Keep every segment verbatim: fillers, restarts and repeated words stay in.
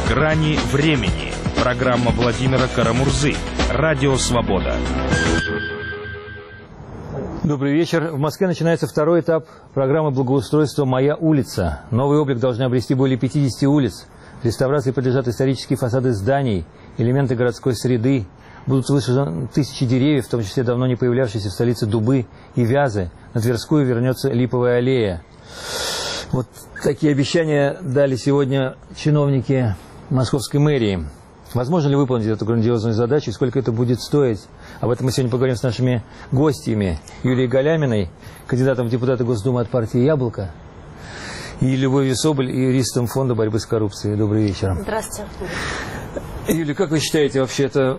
Грани времени. Программа Владимира Карамурзы. Радио Свобода. Добрый вечер. В Москве начинается второй этап программы благоустройства «Моя улица». Новый облик должны обрести более пятидесяти улиц. Реставрации подлежат исторические фасады зданий, элементы городской среды. Будут высажены тысячи деревьев, в том числе давно не появлявшиеся в столице дубы и вязы. На Тверскую вернется липовая аллея. Вот такие обещания дали сегодня чиновники московской мэрии. Возможно ли выполнить эту грандиозную задачу и сколько это будет стоить? Об этом мы сегодня поговорим с нашими гостями. Юлией Галяминой, кандидатом в депутаты Госдумы от партии «Яблоко», и Любовью Соболь, юристом Фонда борьбы с коррупцией. Добрый вечер. Здравствуйте. Юлия, как вы считаете, вообще это,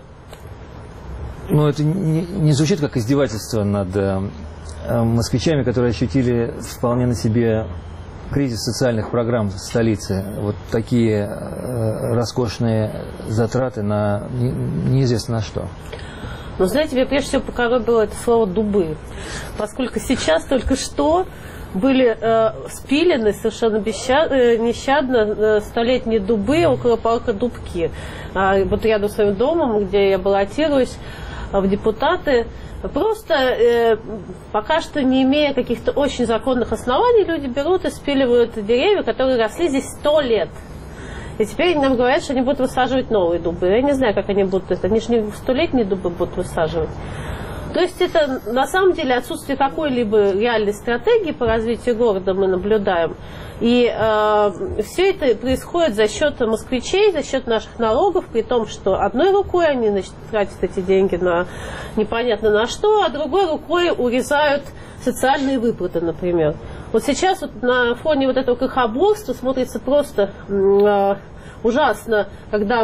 ну, это не, не звучит как издевательство над э, москвичами, которые ощутили вполне на себе кризис социальных программ в столице? Вот такие э, роскошные затраты на не, неизвестно на что. Ну, знаете, меня прежде всего покоробило это слово «дубы», поскольку сейчас только что были э, спилены совершенно бесщад, э, нещадно э, столетние дубы около парка Дубки. А, вот рядом с своим домом, где я баллотируюсь в депутаты. Просто э, пока что, не имея каких-то очень законных оснований, люди берут и спиливают деревья, которые росли здесь сто лет. И теперь нам говорят, что они будут высаживать новые дубы. Я не знаю, как они будут. Они же не столетние дубы будут высаживать. То есть это на самом деле отсутствие какой-либо реальной стратегии по развитию города мы наблюдаем. И э, все это происходит за счет москвичей, за счет наших налогов, при том, что одной рукой они, значит, тратят эти деньги на непонятно на что, а другой рукой урезают социальные выплаты, например. Вот сейчас вот на фоне вот этого крохоборства смотрится просто э, ужасно, когда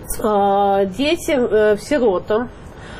э, детям, э, сиротам,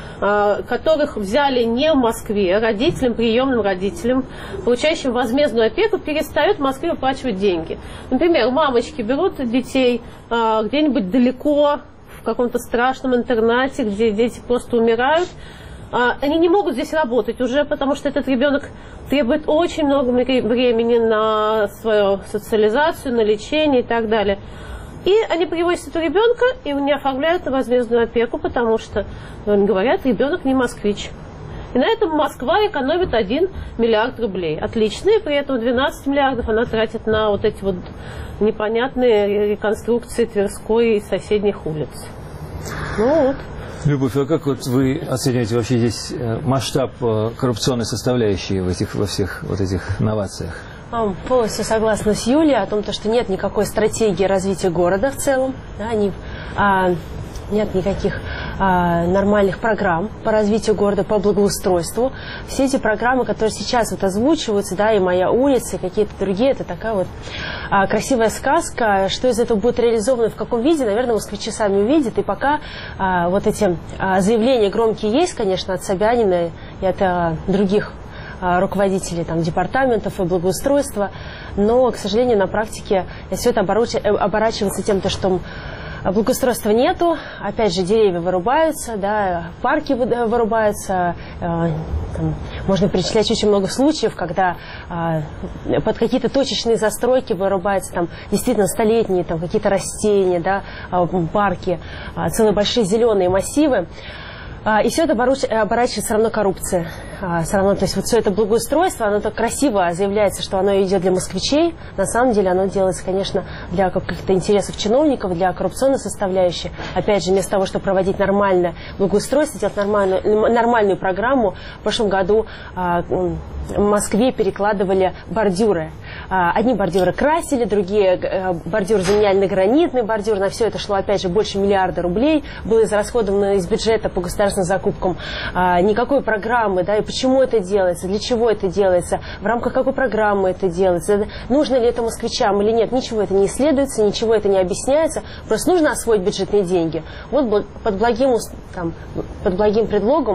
которых взяли не в Москве, родителям, приемным родителям, получающим возмездную опеку, перестают в Москве выплачивать деньги. Например, мамочки берут детей где-нибудь далеко, в каком-то страшном интернате, где дети просто умирают. Они не могут здесь работать уже, потому что этот ребенок требует очень много времени на свою социализацию, на лечение и так далее. И они привозят этого ребенка и не оформляют возмездную опеку, потому что, говорят, ребенок не москвич. И на этом Москва экономит один миллиард рублей. Отлично, и при этом двенадцать миллиардов она тратит на вот эти вот непонятные реконструкции Тверской и соседних улиц. Ну вот. Любовь, а как вот вы оцениваете вообще здесь масштаб коррупционной составляющей в этих, во всех вот этих новациях? Полностью согласна с Юлией о том, что нет никакой стратегии развития города в целом, да, не, а, нет никаких а, нормальных программ по развитию города, по благоустройству. Все эти программы, которые сейчас вот озвучиваются, да, и «Моя улица», и какие-то другие, это такая вот а, красивая сказка. Что из этого будет реализовано, в каком виде, наверное, москвичи сами увидят. И пока а, вот эти а, заявления громкие есть, конечно, от Собянина и от а, других руководителей там, департаментов и благоустройства, но, к сожалению, на практике все это оборачивается тем, что благоустройства нету, опять же, деревья вырубаются, да, парки вырубаются, там, можно перечислять очень много случаев, когда под какие-то точечные застройки вырубаются там, действительно столетние там, какие-то растения, да, парки, целые большие зеленые массивы. И все это оборачивается все равно коррупция. Все равно, то есть вот все это благоустройство, оно так красиво заявляется, что оно идет для москвичей. На самом деле оно делается, конечно, для каких-то интересов чиновников, для коррупционной составляющей. Опять же, вместо того, чтобы проводить нормальное благоустройство, делать нормальную, нормальную программу, в прошлом году в Москве перекладывали бордюры. Одни бордюры красили, другие бордюры заменяли на гранитный бордюр. На все это шло, опять же, больше миллиарда рублей. Было израсходовано из бюджета по государственным закупкам. Никакой программы, да, и почему это делается, для чего это делается, в рамках какой программы это делается, нужно ли это москвичам или нет. Ничего это не исследуется, ничего это не объясняется. Просто нужно освоить бюджетные деньги. Вот под благим, там, под благим предлогом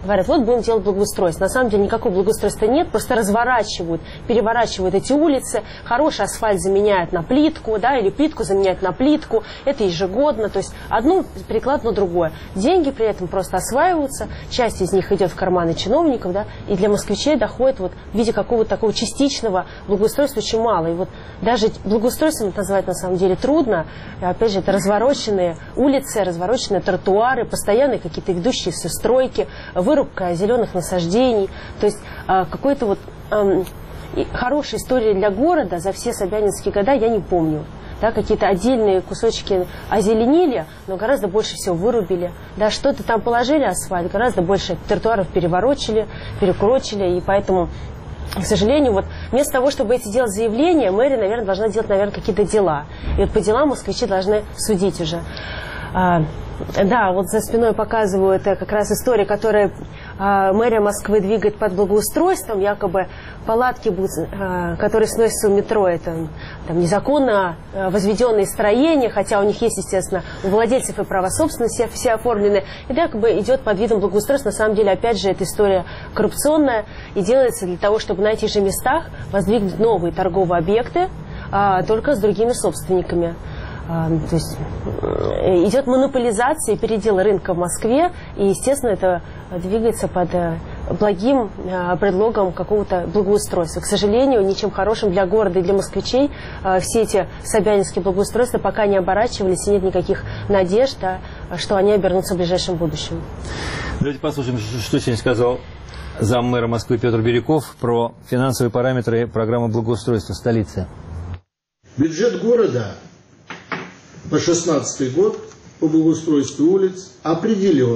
говорят, вот будем делать благоустройство. На самом деле никакого благоустройства нет, просто разворачивают, переворачивают эти улицы, хороший асфальт заменяют на плитку, да, или плитку заменяют на плитку, это ежегодно, то есть одно перекладно на другое. Деньги при этом просто осваиваются, часть из них идет в карманы чиновников, да, и для москвичей доходит вот в виде какого-то такого частичного благоустройства очень мало. И вот даже благоустройством это назвать на самом деле трудно. И, опять же, это развороченные улицы, развороченные тротуары, постоянные какие-то ведущиеся стройки, вырубка зеленых насаждений. То есть э, какой-то вот э, хорошей истории для города за все собянинские года я не помню. Да, какие-то отдельные кусочки озеленили, но гораздо больше всего вырубили. Да, что-то там положили асфальт, гораздо больше тротуаров переворочили, перекурочили, и поэтому, к сожалению, вот вместо того, чтобы эти делать заявления, мэрия, наверное, должна делать, наверное, какие-то дела. И вот по делам москвичи должны судить уже. А, да, вот за спиной показываю, это как раз история, которая а, мэрия Москвы двигает под благоустройством, якобы палатки, будут, а, которые сносятся в метро, это там, незаконно возведенные строения, хотя у них есть, естественно, у владельцев и права собственности все оформлены, и якобы идет под видом благоустройства. На самом деле, опять же, эта история коррупционная и делается для того, чтобы на этих же местах воздвигнуть новые торговые объекты, а, только с другими собственниками. То есть идет монополизация и передел рынка в Москве, и, естественно, это двигается под благим предлогом какого-то благоустройства. К сожалению, ничем хорошим для города и для москвичей все эти собянинские благоустройства пока не оборачивались, и нет никаких надежд, что они обернутся в ближайшем будущем. Давайте послушаем, что сегодня сказал заммэра Москвы Петр Бирюков про финансовые параметры программы благоустройства столицы. Бюджет города на шестнадцатый год по благоустройству улиц определен,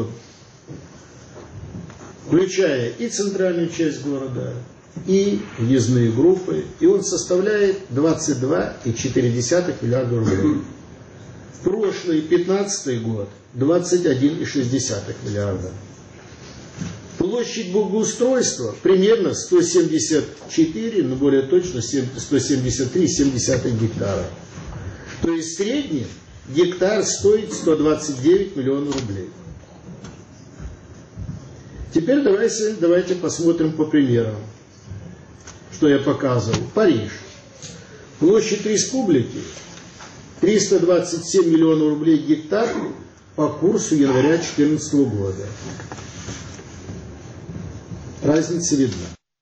включая и центральную часть города, и въездные группы, и он составляет двадцать два и четыре десятых миллиарда рублей. В прошлый пятнадцатый год двадцать один и шесть десятых миллиарда. Площадь благоустройства примерно сто семьдесят четыре, но более точно сто семьдесят три и семь десятых гектара. То есть в среднем гектар стоит сто двадцать девять миллионов рублей. Теперь давайте, давайте посмотрим по примерам, что я показывал. Париж. Площадь республики триста двадцать семь миллионов рублей гектар по курсу января две тысячи четырнадцатого года. Разница видна.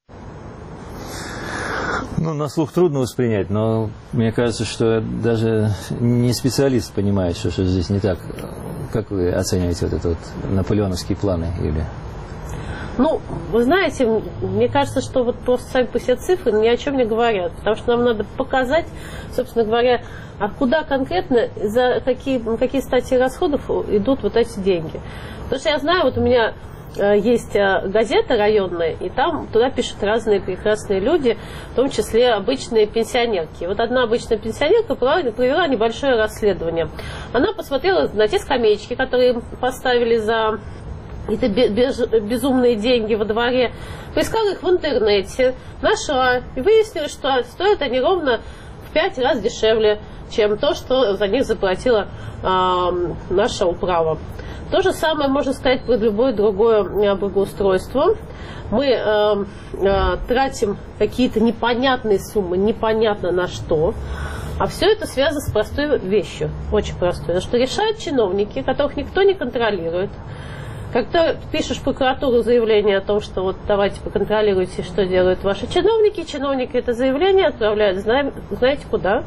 Ну, на слух трудно воспринять, но мне кажется, что даже не специалист понимает, что, что здесь не так. Как вы оцениваете вот это вот наполеоновские планы, Юлия? Ну, вы знаете, мне кажется, что вот просто сами по себе цифры ни о чем не говорят. Потому что нам надо показать, собственно говоря, а куда конкретно, за какие, какие статьи расходов идут вот эти деньги. Потому что я знаю, вот у меня есть газета районная, и там туда пишут разные прекрасные люди, в том числе обычные пенсионерки. Вот одна обычная пенсионерка провела небольшое расследование. Она посмотрела на те скамеечки, которые им поставили за какие-то безумные деньги во дворе, поискала их в интернете, нашла и выяснила, что стоят они ровно в пять раз дешевле, чем то, что за них заплатила э, наша управа. То же самое можно сказать про любое другое благоустройство. Мы э, э, тратим какие-то непонятные суммы, непонятно на что. А все это связано с простой вещью, очень простой. Что решают чиновники, которых никто не контролирует. Когда пишешь в прокуратуру заявление о том, что вот давайте поконтролируйте, что делают ваши чиновники, чиновники это заявление отправляют, знаем, знаете куда?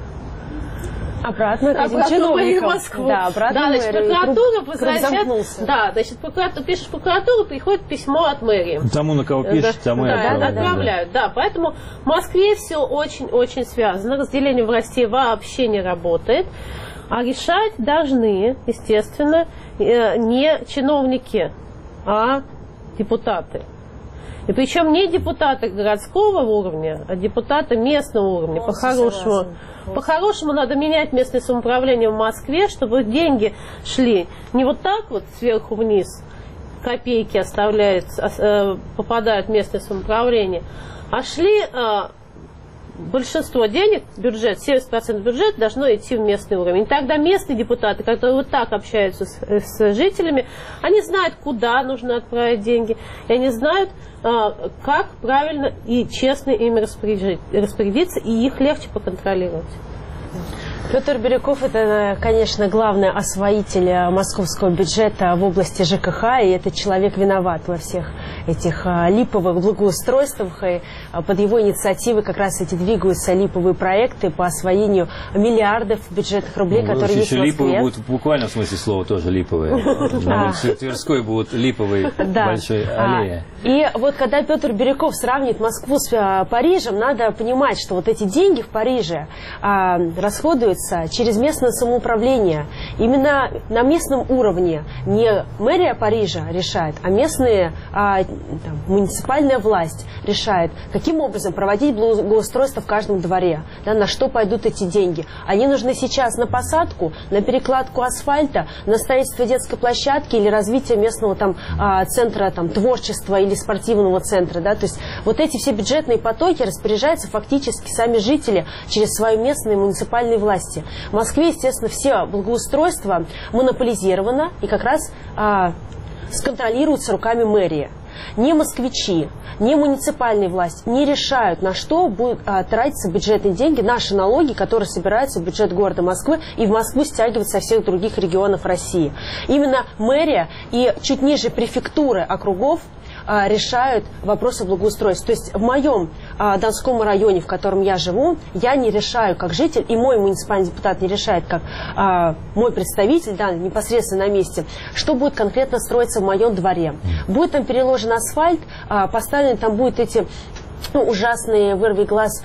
Обратно, обратно в Москву. Да, обратно. Да, значит, прокуратура круг, возвращает. круг да, значит, прокуратура, пишешь в прокуратуру, приходит письмо от мэрии. Тому, на кого пишешь, да, тому и да, отправляют. отправляют. Да. да, поэтому в Москве все очень-очень связано. Разделение властей вообще не работает. А решать должны, естественно, не чиновники, а депутаты. И причем не депутаты городского уровня, а депутаты местного уровня. По-хорошему, по-хорошему надо менять местное самоуправление в Москве, чтобы деньги шли не вот так вот сверху вниз, копейки оставляют, попадают в местное самоуправление, а шли большинство денег, бюджет, семьдесят процентов бюджета должно идти в местный уровень. И тогда местные депутаты, которые вот так общаются с, с жителями, они знают, куда нужно отправить деньги, и они знают, как правильно и честно ими распорядиться, и их легче поконтролировать. Петр Бирюков – это, конечно, главный освоитель московского бюджета в области ЖКХ, и этот человек виноват во всех этих липовых благоустройствах, и под его инициативой как раз эти двигаются липовые проекты по освоению миллиардов бюджетных рублей, ну, которые есть в Москве. Липовые будут в буквальном смысле слова тоже липовые. На улице Тверской будут липовые большой аллеи. И вот когда Петр Бирюков сравнит Москву с Парижем, надо понимать, что вот эти деньги в Париже расходуются через местное самоуправление. Именно на местном уровне не мэрия Парижа решает, а местные, а, там, муниципальная власть решает, каким образом проводить благоустройство в каждом дворе, да, на что пойдут эти деньги. Они нужны сейчас на посадку, на перекладку асфальта, на строительство детской площадки или развитие местного там, центра там, творчества или спортивного центра. Да? То есть вот эти все бюджетные потоки распоряжаются фактически сами жители через свои местные муниципальные власти. В Москве, естественно, все благоустройство монополизировано и как раз а, сконтролируется руками мэрии. Ни москвичи, ни муниципальные власти не решают, на что будут а, тратиться бюджетные деньги, наши налоги, которые собираются в бюджет города Москвы и в Москву стягиваются со всех других регионов России. Именно мэрия и чуть ниже префектуры округов а, решают вопросы благоустройства. То есть в моем а, Донском районе, в котором я живу, я не решаю как житель, и мой муниципальный депутат не решает как а, мой представитель, да, непосредственно на месте, что будет конкретно строиться в моем дворе. Будет там переложен асфальт, а, поставлены там будут эти... Ну, ужасные, вырви глаз,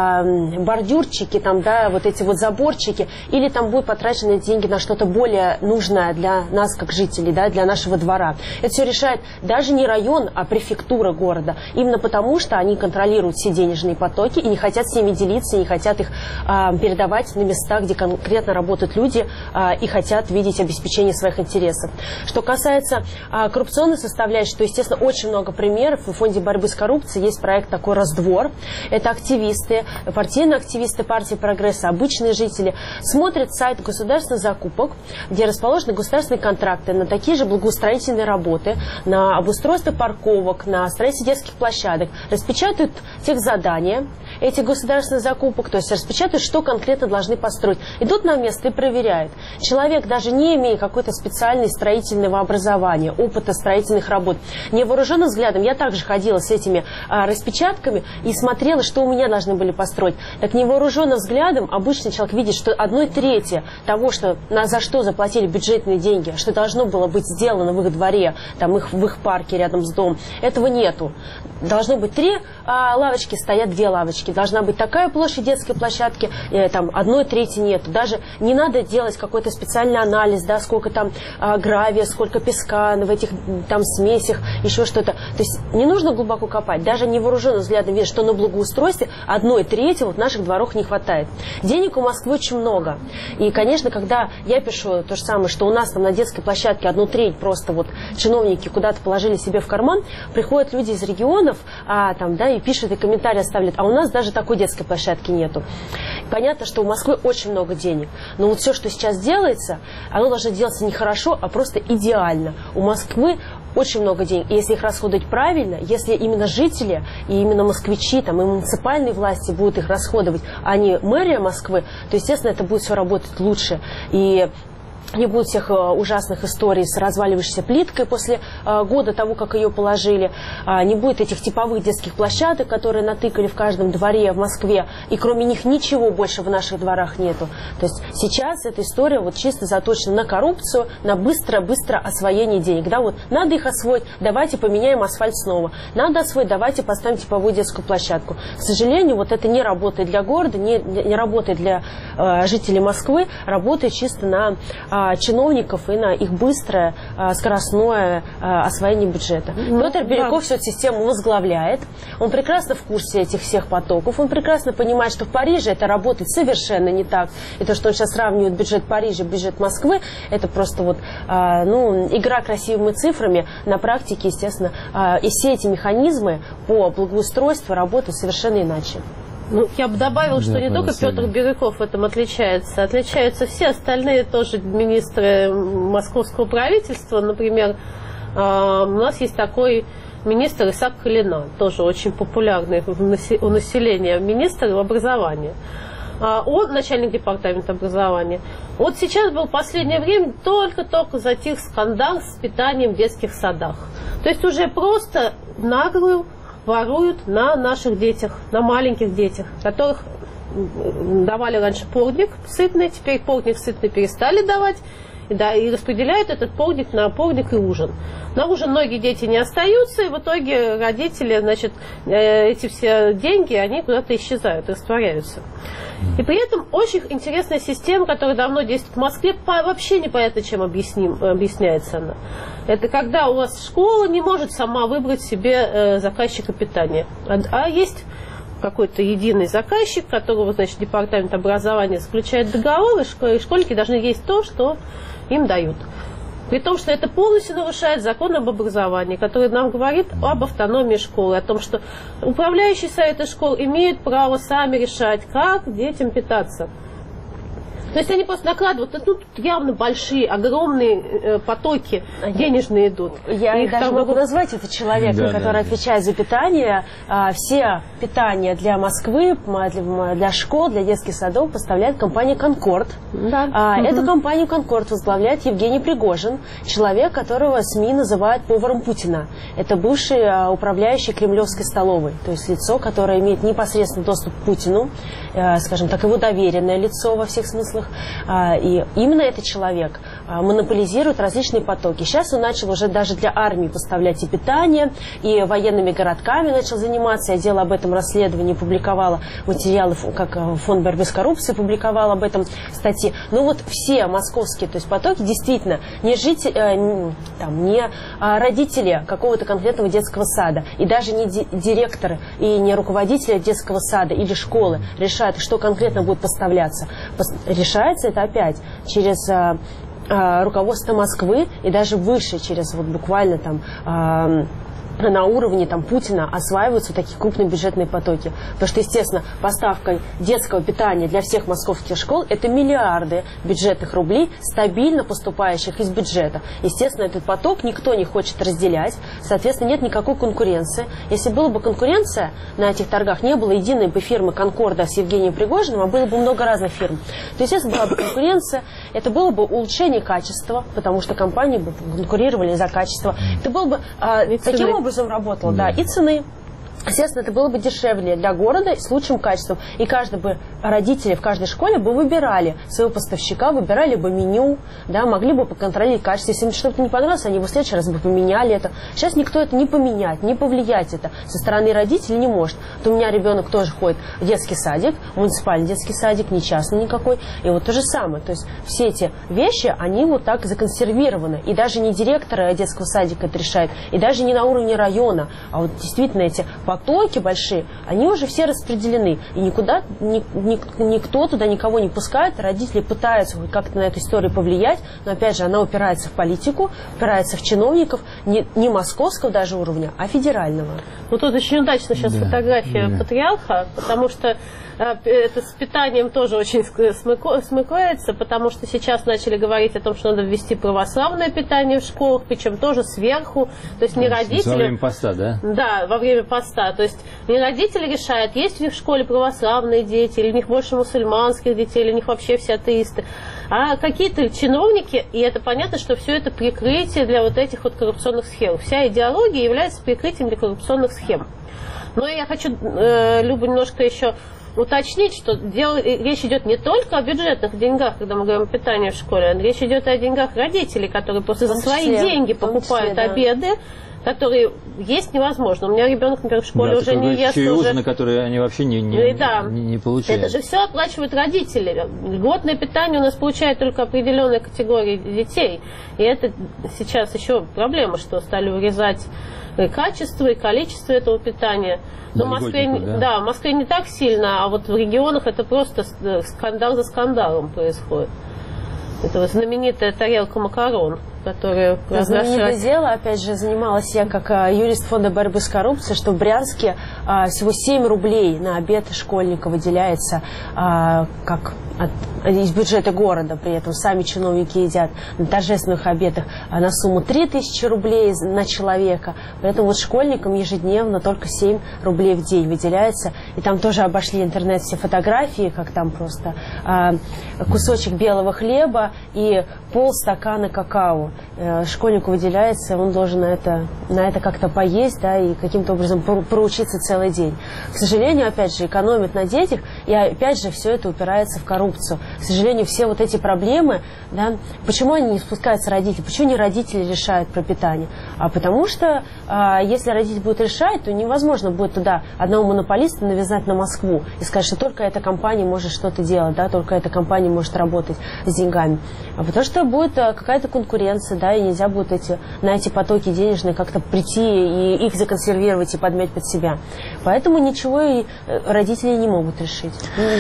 э, бордюрчики, там, да, вот эти вот заборчики, или там будут потрачены деньги на что-то более нужное для нас, как жителей, да, для нашего двора. Это все решает даже не район, а префектура города. Именно потому, что они контролируют все денежные потоки и не хотят с ними делиться, и не хотят их э, передавать на места, где конкретно работают люди э, и хотят видеть обеспечение своих интересов. Что касается э, коррупционной составляющей, то, естественно, очень много примеров. В Фонде борьбы с коррупцией есть проект такой «Раздвор». Это активисты, партийные активисты партии «Прогресса», обычные жители смотрят сайт государственных закупок, где расположены государственные контракты на такие же благоустроительные работы, на обустройство парковок, на строительство детских площадок, распечатают техзадания этих государственных закупок, то есть распечатают, что конкретно должны построить. Идут на место и проверяют. Человек, даже не имея какой-то специальной строительного образования, опыта строительных работ, невооруженным взглядом, я также ходила с этими а, распечатками и смотрела, что у меня должны были построить. Так невооруженным взглядом обычный человек видит, что одной трети того, что, на, за что заплатили бюджетные деньги, что должно было быть сделано в их дворе, там, их, в их парке рядом с домом, этого нету. Должно быть три а, лавочки, стоят две лавочки. Должна быть такая площадь детской площадки, э, там одной трети нету. Даже не надо делать какой-то специальный анализ, да, сколько там а, гравия, сколько песка в этих там смесях, еще что-то. То есть не нужно глубоко копать. Даже невооруженным взглядом видит, что на благоустройстве одной трети вот в наших дворах не хватает. Денег у Москвы очень много. И, конечно, когда я пишу то же самое, что у нас там на детской площадке одну треть просто вот чиновники куда-то положили себе в карман, приходят люди из регионов, а, там, да, и пишут, и комментарии оставляют, а у нас даже такой детской площадки нету. Понятно, что у Москвы очень много денег, но вот все, что сейчас делается, оно должно делаться не хорошо, а просто идеально. У Москвы очень много денег. И если их расходовать правильно, если именно жители и именно москвичи, там, и муниципальные власти будут их расходовать, а не мэрия Москвы, то, естественно, это будет все работать лучше. И не будет всех ужасных историй с разваливающейся плиткой после года того, как ее положили. Не будет этих типовых детских площадок, которые натыкали в каждом дворе в Москве. И кроме них ничего больше в наших дворах нету. То есть сейчас эта история вот чисто заточена на коррупцию, на быстро-быстро освоение денег. Да, вот надо их освоить, давайте поменяем асфальт снова. Надо освоить, давайте поставим типовую детскую площадку. К сожалению, вот это не работает для города, не, не работает для э, жителей Москвы, работает чисто на чиновников и на их быстрое, скоростное освоение бюджета. Ну, Петр Бирюков да. всю эту систему возглавляет. Он прекрасно в курсе этих всех потоков. Он прекрасно понимает, что в Париже это работает совершенно не так. И то, что он сейчас сравнивает бюджет Парижа и бюджет Москвы, это просто вот, ну, игра красивыми цифрами. На практике, естественно, и все эти механизмы по благоустройству работают совершенно иначе. Ну, я бы добавил, что Да, не только Василий. Петр Бирюков в этом отличается. Отличаются все остальные тоже министры московского правительства. Например, у нас есть такой министр Исаак Калина, тоже очень популярный у населения министр образования. Он начальник департамента образования. Вот сейчас был в последнее время только-только затих скандал с питанием в детских садах. То есть уже просто наглую воруют на наших детях, на маленьких детях, которых давали раньше порник сытный, теперь порник сытный перестали давать, и, да, и распределяют этот порник на порник и ужин. На ужин многие дети не остаются, и в итоге родители, значит, эти все деньги, они куда-то исчезают, растворяются. И при этом очень интересная система, которая давно действует в Москве, вообще непонятно, чем объясним, объясняется она. Это когда у вас школа не может сама выбрать себе э, заказчика питания, а, а есть какой-то единый заказчик, которого, значит, департамент образования заключает договор, и школьники должны есть то, что им дают. При том, что это полностью нарушает закон об образовании, который нам говорит об автономии школы, о том, что управляющие советы школ имеют право сами решать, как детям питаться. То есть они просто накладывают, ну, тут явно большие, огромные э, потоки денежные идут. Я Их даже там могу могут... назвать это человека, Да, который да, да. отвечает за питание. А, все питания для Москвы, для, для школ, для детских садов поставляет компания «Конкорд». Да. А, Угу. Эту компанию «Конкорд» возглавляет Евгений Пригожин, человек, которого СМИ называют поваром Путина. Это бывший а, управляющий Кремлевской столовой, то есть лицо, которое имеет непосредственный доступ к Путину, а, скажем так, его доверенное лицо во всех смыслах. И именно этот человек монополизирует различные потоки. Сейчас он начал уже даже для армии поставлять и питание, и военными городками начал заниматься. Я делала об этом расследование, публиковала материалы, как фонд борьбы с коррупцией публиковал об этом статьи. Ну вот все московские, то есть потоки действительно не жители, там, не родители какого-то конкретного детского сада, и даже не директоры, и не руководители детского сада или школы решают, что конкретно будет поставляться. Решается это опять через а, а, руководство Москвы и даже выше, через вот буквально там а, на уровне там, Путина осваиваются такие крупные бюджетные потоки. Потому что, естественно, поставка детского питания для всех московских школ – это миллиарды бюджетных рублей, стабильно поступающих из бюджета. Естественно, этот поток никто не хочет разделять, соответственно, нет никакой конкуренции. Если была бы конкуренция на этих торгах, не было единой бы фирмы «Конкорда» с Евгением Пригожиным, а было бы много разных фирм. То есть, если была бы конкуренция, это было бы улучшение качества, потому что компании бы конкурировали за качество. Это было бы а, таким образом, образом работал, да, и цены. Естественно, это было бы дешевле для города с лучшим качеством. И каждый бы, родители в каждой школе бы выбирали своего поставщика, выбирали бы меню, да, могли бы поконтролировать качество. Если им что-то не понравилось, они бы в следующий раз бы поменяли это. Сейчас никто это не поменять, не повлиять это со стороны родителей не может. Вот у меня ребенок тоже ходит в детский садик, муниципальный детский садик, не частный никакой. И вот то же самое. То есть все эти вещи, они вот так законсервированы. И даже не директоры детского садика это решают, и даже не на уровне района, а вот действительно эти потоки большие, они уже все распределены. И никуда, ни, ни, никто туда никого не пускает. Родители пытаются как-то на эту историю повлиять, но опять же она упирается в политику, упирается в чиновников не, не московского даже уровня, а федерального. Вот тут очень удачно сейчас да, фотография да. патриарха, потому что это с питанием тоже очень смыкается, потому что сейчас начали говорить о том, что надо ввести православное питание в школах, причем тоже сверху, то есть не родители... Во время поста, да? Да, во время поста, то есть не родители решают, есть ли в школе православные дети, или у них больше мусульманских детей, или у них вообще все атеисты, а какие-то чиновники, и это понятно, что все это прикрытие для вот этих вот коррупционных схем. Вся идеология является прикрытием для коррупционных схем. Но я хочу, э, Люба, немножко еще уточнить, что дело, речь идет не только о бюджетных деньгах, когда мы говорим о питании в школе, а речь идет о деньгах родителей, которые просто за свои деньги покупают числе, обеды, да. которые есть невозможно. У меня ребенок, например, в школе да, уже не ест. Еще и уже... ужины, которые они вообще не, не, да. не, не получают. Это же все оплачивают родители. Льготное питание у нас получает только определенная категория детей. И это сейчас еще проблема, что стали урезать и качество, и количество этого питания. Но в Москве, да? Да, в Москве не так сильно, а вот в регионах это просто скандал за скандалом происходит. Это вот знаменитая тарелка макарон. которые знаменитое дело, опять же, занималась я как а, юрист фонда борьбы с коррупцией, что в Брянске а, всего семь рублей на обед школьника выделяется а, как от, из бюджета города, при этом сами чиновники едят на торжественных обедах а на сумму три тысячи рублей на человека. Поэтому вот школьникам ежедневно только семь рублей в день выделяется. И там тоже обошли интернет все фотографии, как там просто а, кусочек белого хлеба и полстакана какао. Школьнику выделяется, он должен на это, на это как-то поесть, да, и каким-то образом проучиться целый день. К сожалению, опять же, экономят на детях, и опять же все это упирается в коррупцию. К сожалению, все вот эти проблемы, да, почему они не спускаются родители, почему не родители решают пропитание? А потому что, а, если родитель будет решать, то невозможно будет туда одного монополиста навязать на Москву и сказать, что только эта компания может что-то делать, да, только эта компания может работать с деньгами. А потому что будет какая-то конкуренция, да, и нельзя будет эти, на эти потоки денежные как-то прийти и их законсервировать и подмять под себя. Поэтому ничего и родители не могут решить.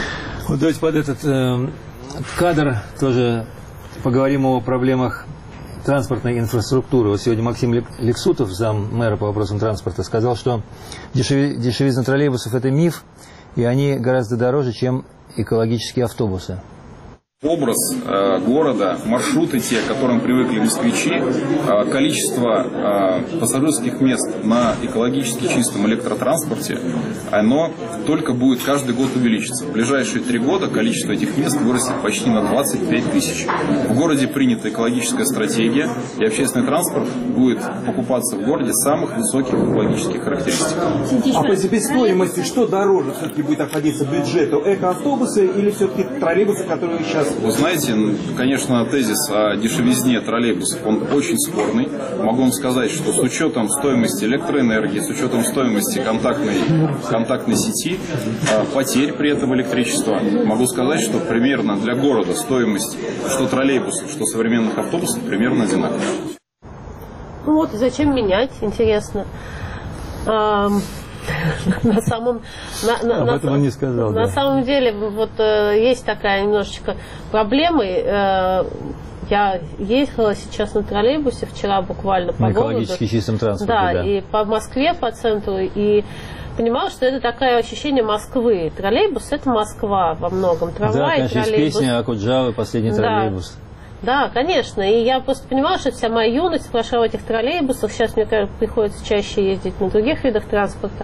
Вот давайте под этот э, кадр тоже поговорим о проблемах транспортной инфраструктуры. Вот сегодня Максим Лексутов, зам мэра по вопросам транспорта, сказал, что дешев... дешевизна троллейбусов – это миф, и они гораздо дороже, чем экологические автобусы. Образ э, города, маршруты те, к которым привыкли москвичи, э, количество э, пассажирских мест на экологически чистом электротранспорте, оно только будет каждый год увеличиться. В ближайшие три года количество этих мест вырастет почти на двадцать пять тысяч. В городе принята экологическая стратегия, и общественный транспорт будет покупаться в городе самых высоких экологических характеристик. А по себестоимости что дороже все-таки будет обходиться бюджету? Экоавтобусы или все-таки троллейбусы, которые сейчас... Вы знаете, конечно, тезис о дешевизне троллейбусов, он очень спорный. Могу вам сказать, что с учетом стоимости электроэнергии, с учетом стоимости контактной, контактной сети, потерь при этом электричества, могу сказать, что примерно для города стоимость что троллейбусов, что современных автобусов примерно одинаковая. Ну вот, зачем менять, интересно. На самом, на, на, Об этом на, он не сказал. На да. самом деле, вот э, есть такая немножечко проблема. Э, я ехала сейчас на троллейбусе вчера буквально по на городу. экологически чистом транспорте, да, да. И по Москве, по центру, и понимала, что это такое ощущение Москвы. Троллейбус – это Москва во многом. Трамвай, да, конечно, троллейбус. есть песня Акуджавы «Последний троллейбус». Да. Да, конечно. И я просто понимала, что вся моя юность прошла в этих троллейбусах. Сейчас мне кажется, приходится чаще ездить на других видах транспорта.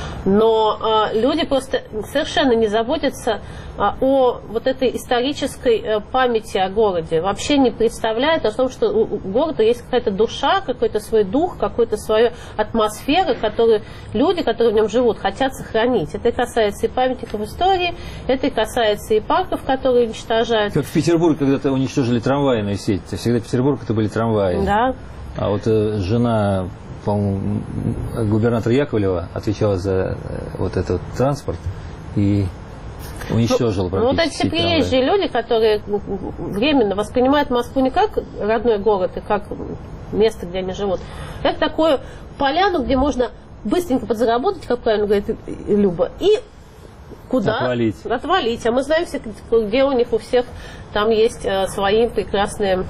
Но а, люди просто совершенно не заботятся а, о вот этой исторической а, памяти о городе. Вообще не представляют о том, что у, у города есть какая-то душа, какой-то свой дух, какая-то своя атмосфера, которую люди, которые в нем живут, хотят сохранить. Это касается и памятников истории, это касается и парков, которые уничтожают. Как в Петербурге когда-то уничтожили трамвайную сеть. Всегда Петербург это были трамваи. Да. А вот э, жена, по-моему, губернатора Яковлева отвечала за э, вот этот транспорт и уничтожила ну, практически. Вот эти все приезжие люди, которые временно воспринимают Москву не как родной город и как место, где они живут, как такую поляну, где можно быстренько подзаработать, как правильно говорит Люба, и куда? Отвалить. Отвалить. А мы знаем, где у них у всех там есть свои прекрасные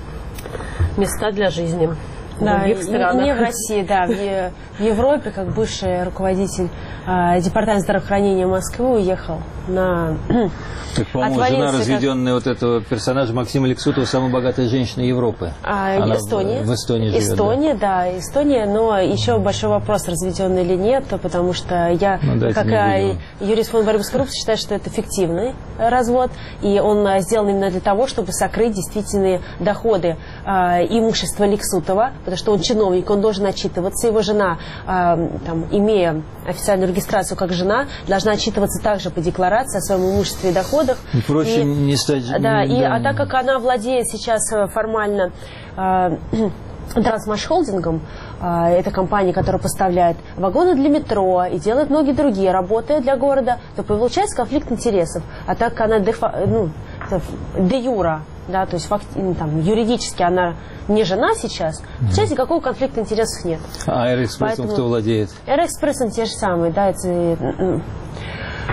места для жизни. Да, других странах. Не в России, да, в, в Европе, как бывший руководитель э, департамента здравоохранения Москвы, уехал на... Так, по-моему, жена, разведенная как... вот этого персонажа Максима Лексутова, самая богатая женщина Европы. А, Она Эстония. В, в Эстонии живет. Эстония, да. да, Эстония, но еще большой вопрос, разведенный или нет, потому что я, ну, как и юрист фонда борьбы с коррупцией, считаю, что это фиктивный развод, и он сделан именно для того, чтобы сокрыть действительные доходы э, имущества Лексутова, потому что он чиновник, он должен отчитываться. Его жена, э, там, имея официальную регистрацию как жена, должна отчитываться также по декларации о своем имуществе и доходах. Проще и, не стать... Да, да. И, а так как она владеет сейчас формально э, Трансмашхолдингом, э, это компания, которая поставляет вагоны для метро и делает многие другие работы для города, то получается конфликт интересов. А так как она де, ну, де юра, да, то есть факт, там, юридически она не жена сейчас, сейчас никакого конфликта интересов нет. А Аэроэкспрессом кто владеет? Аэроэкспрессом те же самые, да, это...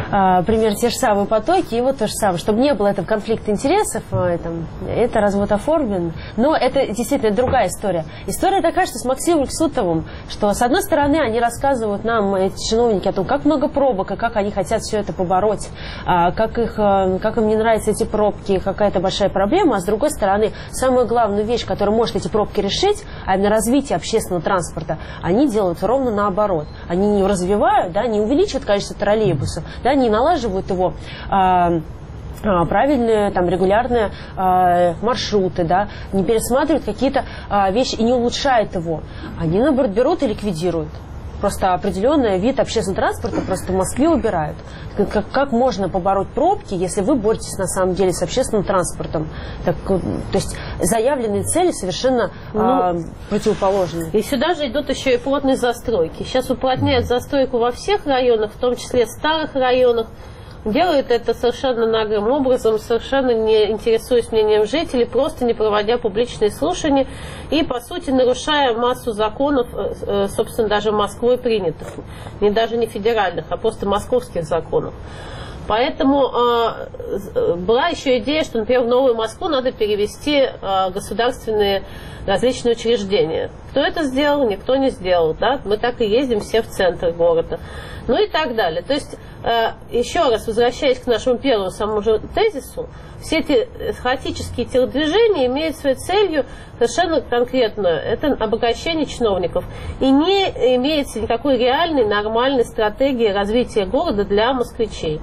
а, примерно те же самые потоки, и вот то же самое, чтобы не было этого конфликта интересов, это, это развод оформлен. Но это действительно другая история. История такая, что с Максимом Лексутовым, что с одной стороны они рассказывают нам, эти чиновники, о том, как много пробок, и как они хотят все это побороть, а, как, их, как им не нравятся эти пробки, какая-то большая проблема, а с другой стороны, самую главную вещь, которая может эти пробки решить, а именно развитие общественного транспорта, они делают ровно наоборот. Они не развивают, да, не увеличивают количество троллейбусов, да, не налаживают его а, а, правильные, там, регулярные а, маршруты, да, не пересматривают какие-то а, вещи и не улучшают его. Они, наоборот, берут и ликвидируют. Просто определенный вид общественного транспорта просто в Москве убирают. Как, как можно побороть пробки, если вы боретесь на самом деле с общественным транспортом? Так, то есть заявленные цели совершенно ну, а, противоположные. И сюда же идут еще и плотные застройки. Сейчас уплотняют застройку во всех районах, в том числе в старых районах. Делают это совершенно наглым образом, совершенно не интересуясь мнением жителей, просто не проводя публичные слушания и, по сути, нарушая массу законов, собственно, даже Москвой принятых. Не даже не федеральных, а просто московских законов. Поэтому э, была еще идея, что, например, в Новую Москву надо перевести э, государственные различные учреждения. Кто это сделал? Никто не сделал. Да? Мы так и ездим все в центр города. Ну и так далее. То есть, э, еще раз возвращаясь к нашему первому самому же тезису, все эти хаотические телодвижения имеют своей целью совершенно конкретно это обогащение чиновников. И не имеется никакой реальной, нормальной стратегии развития города для москвичей.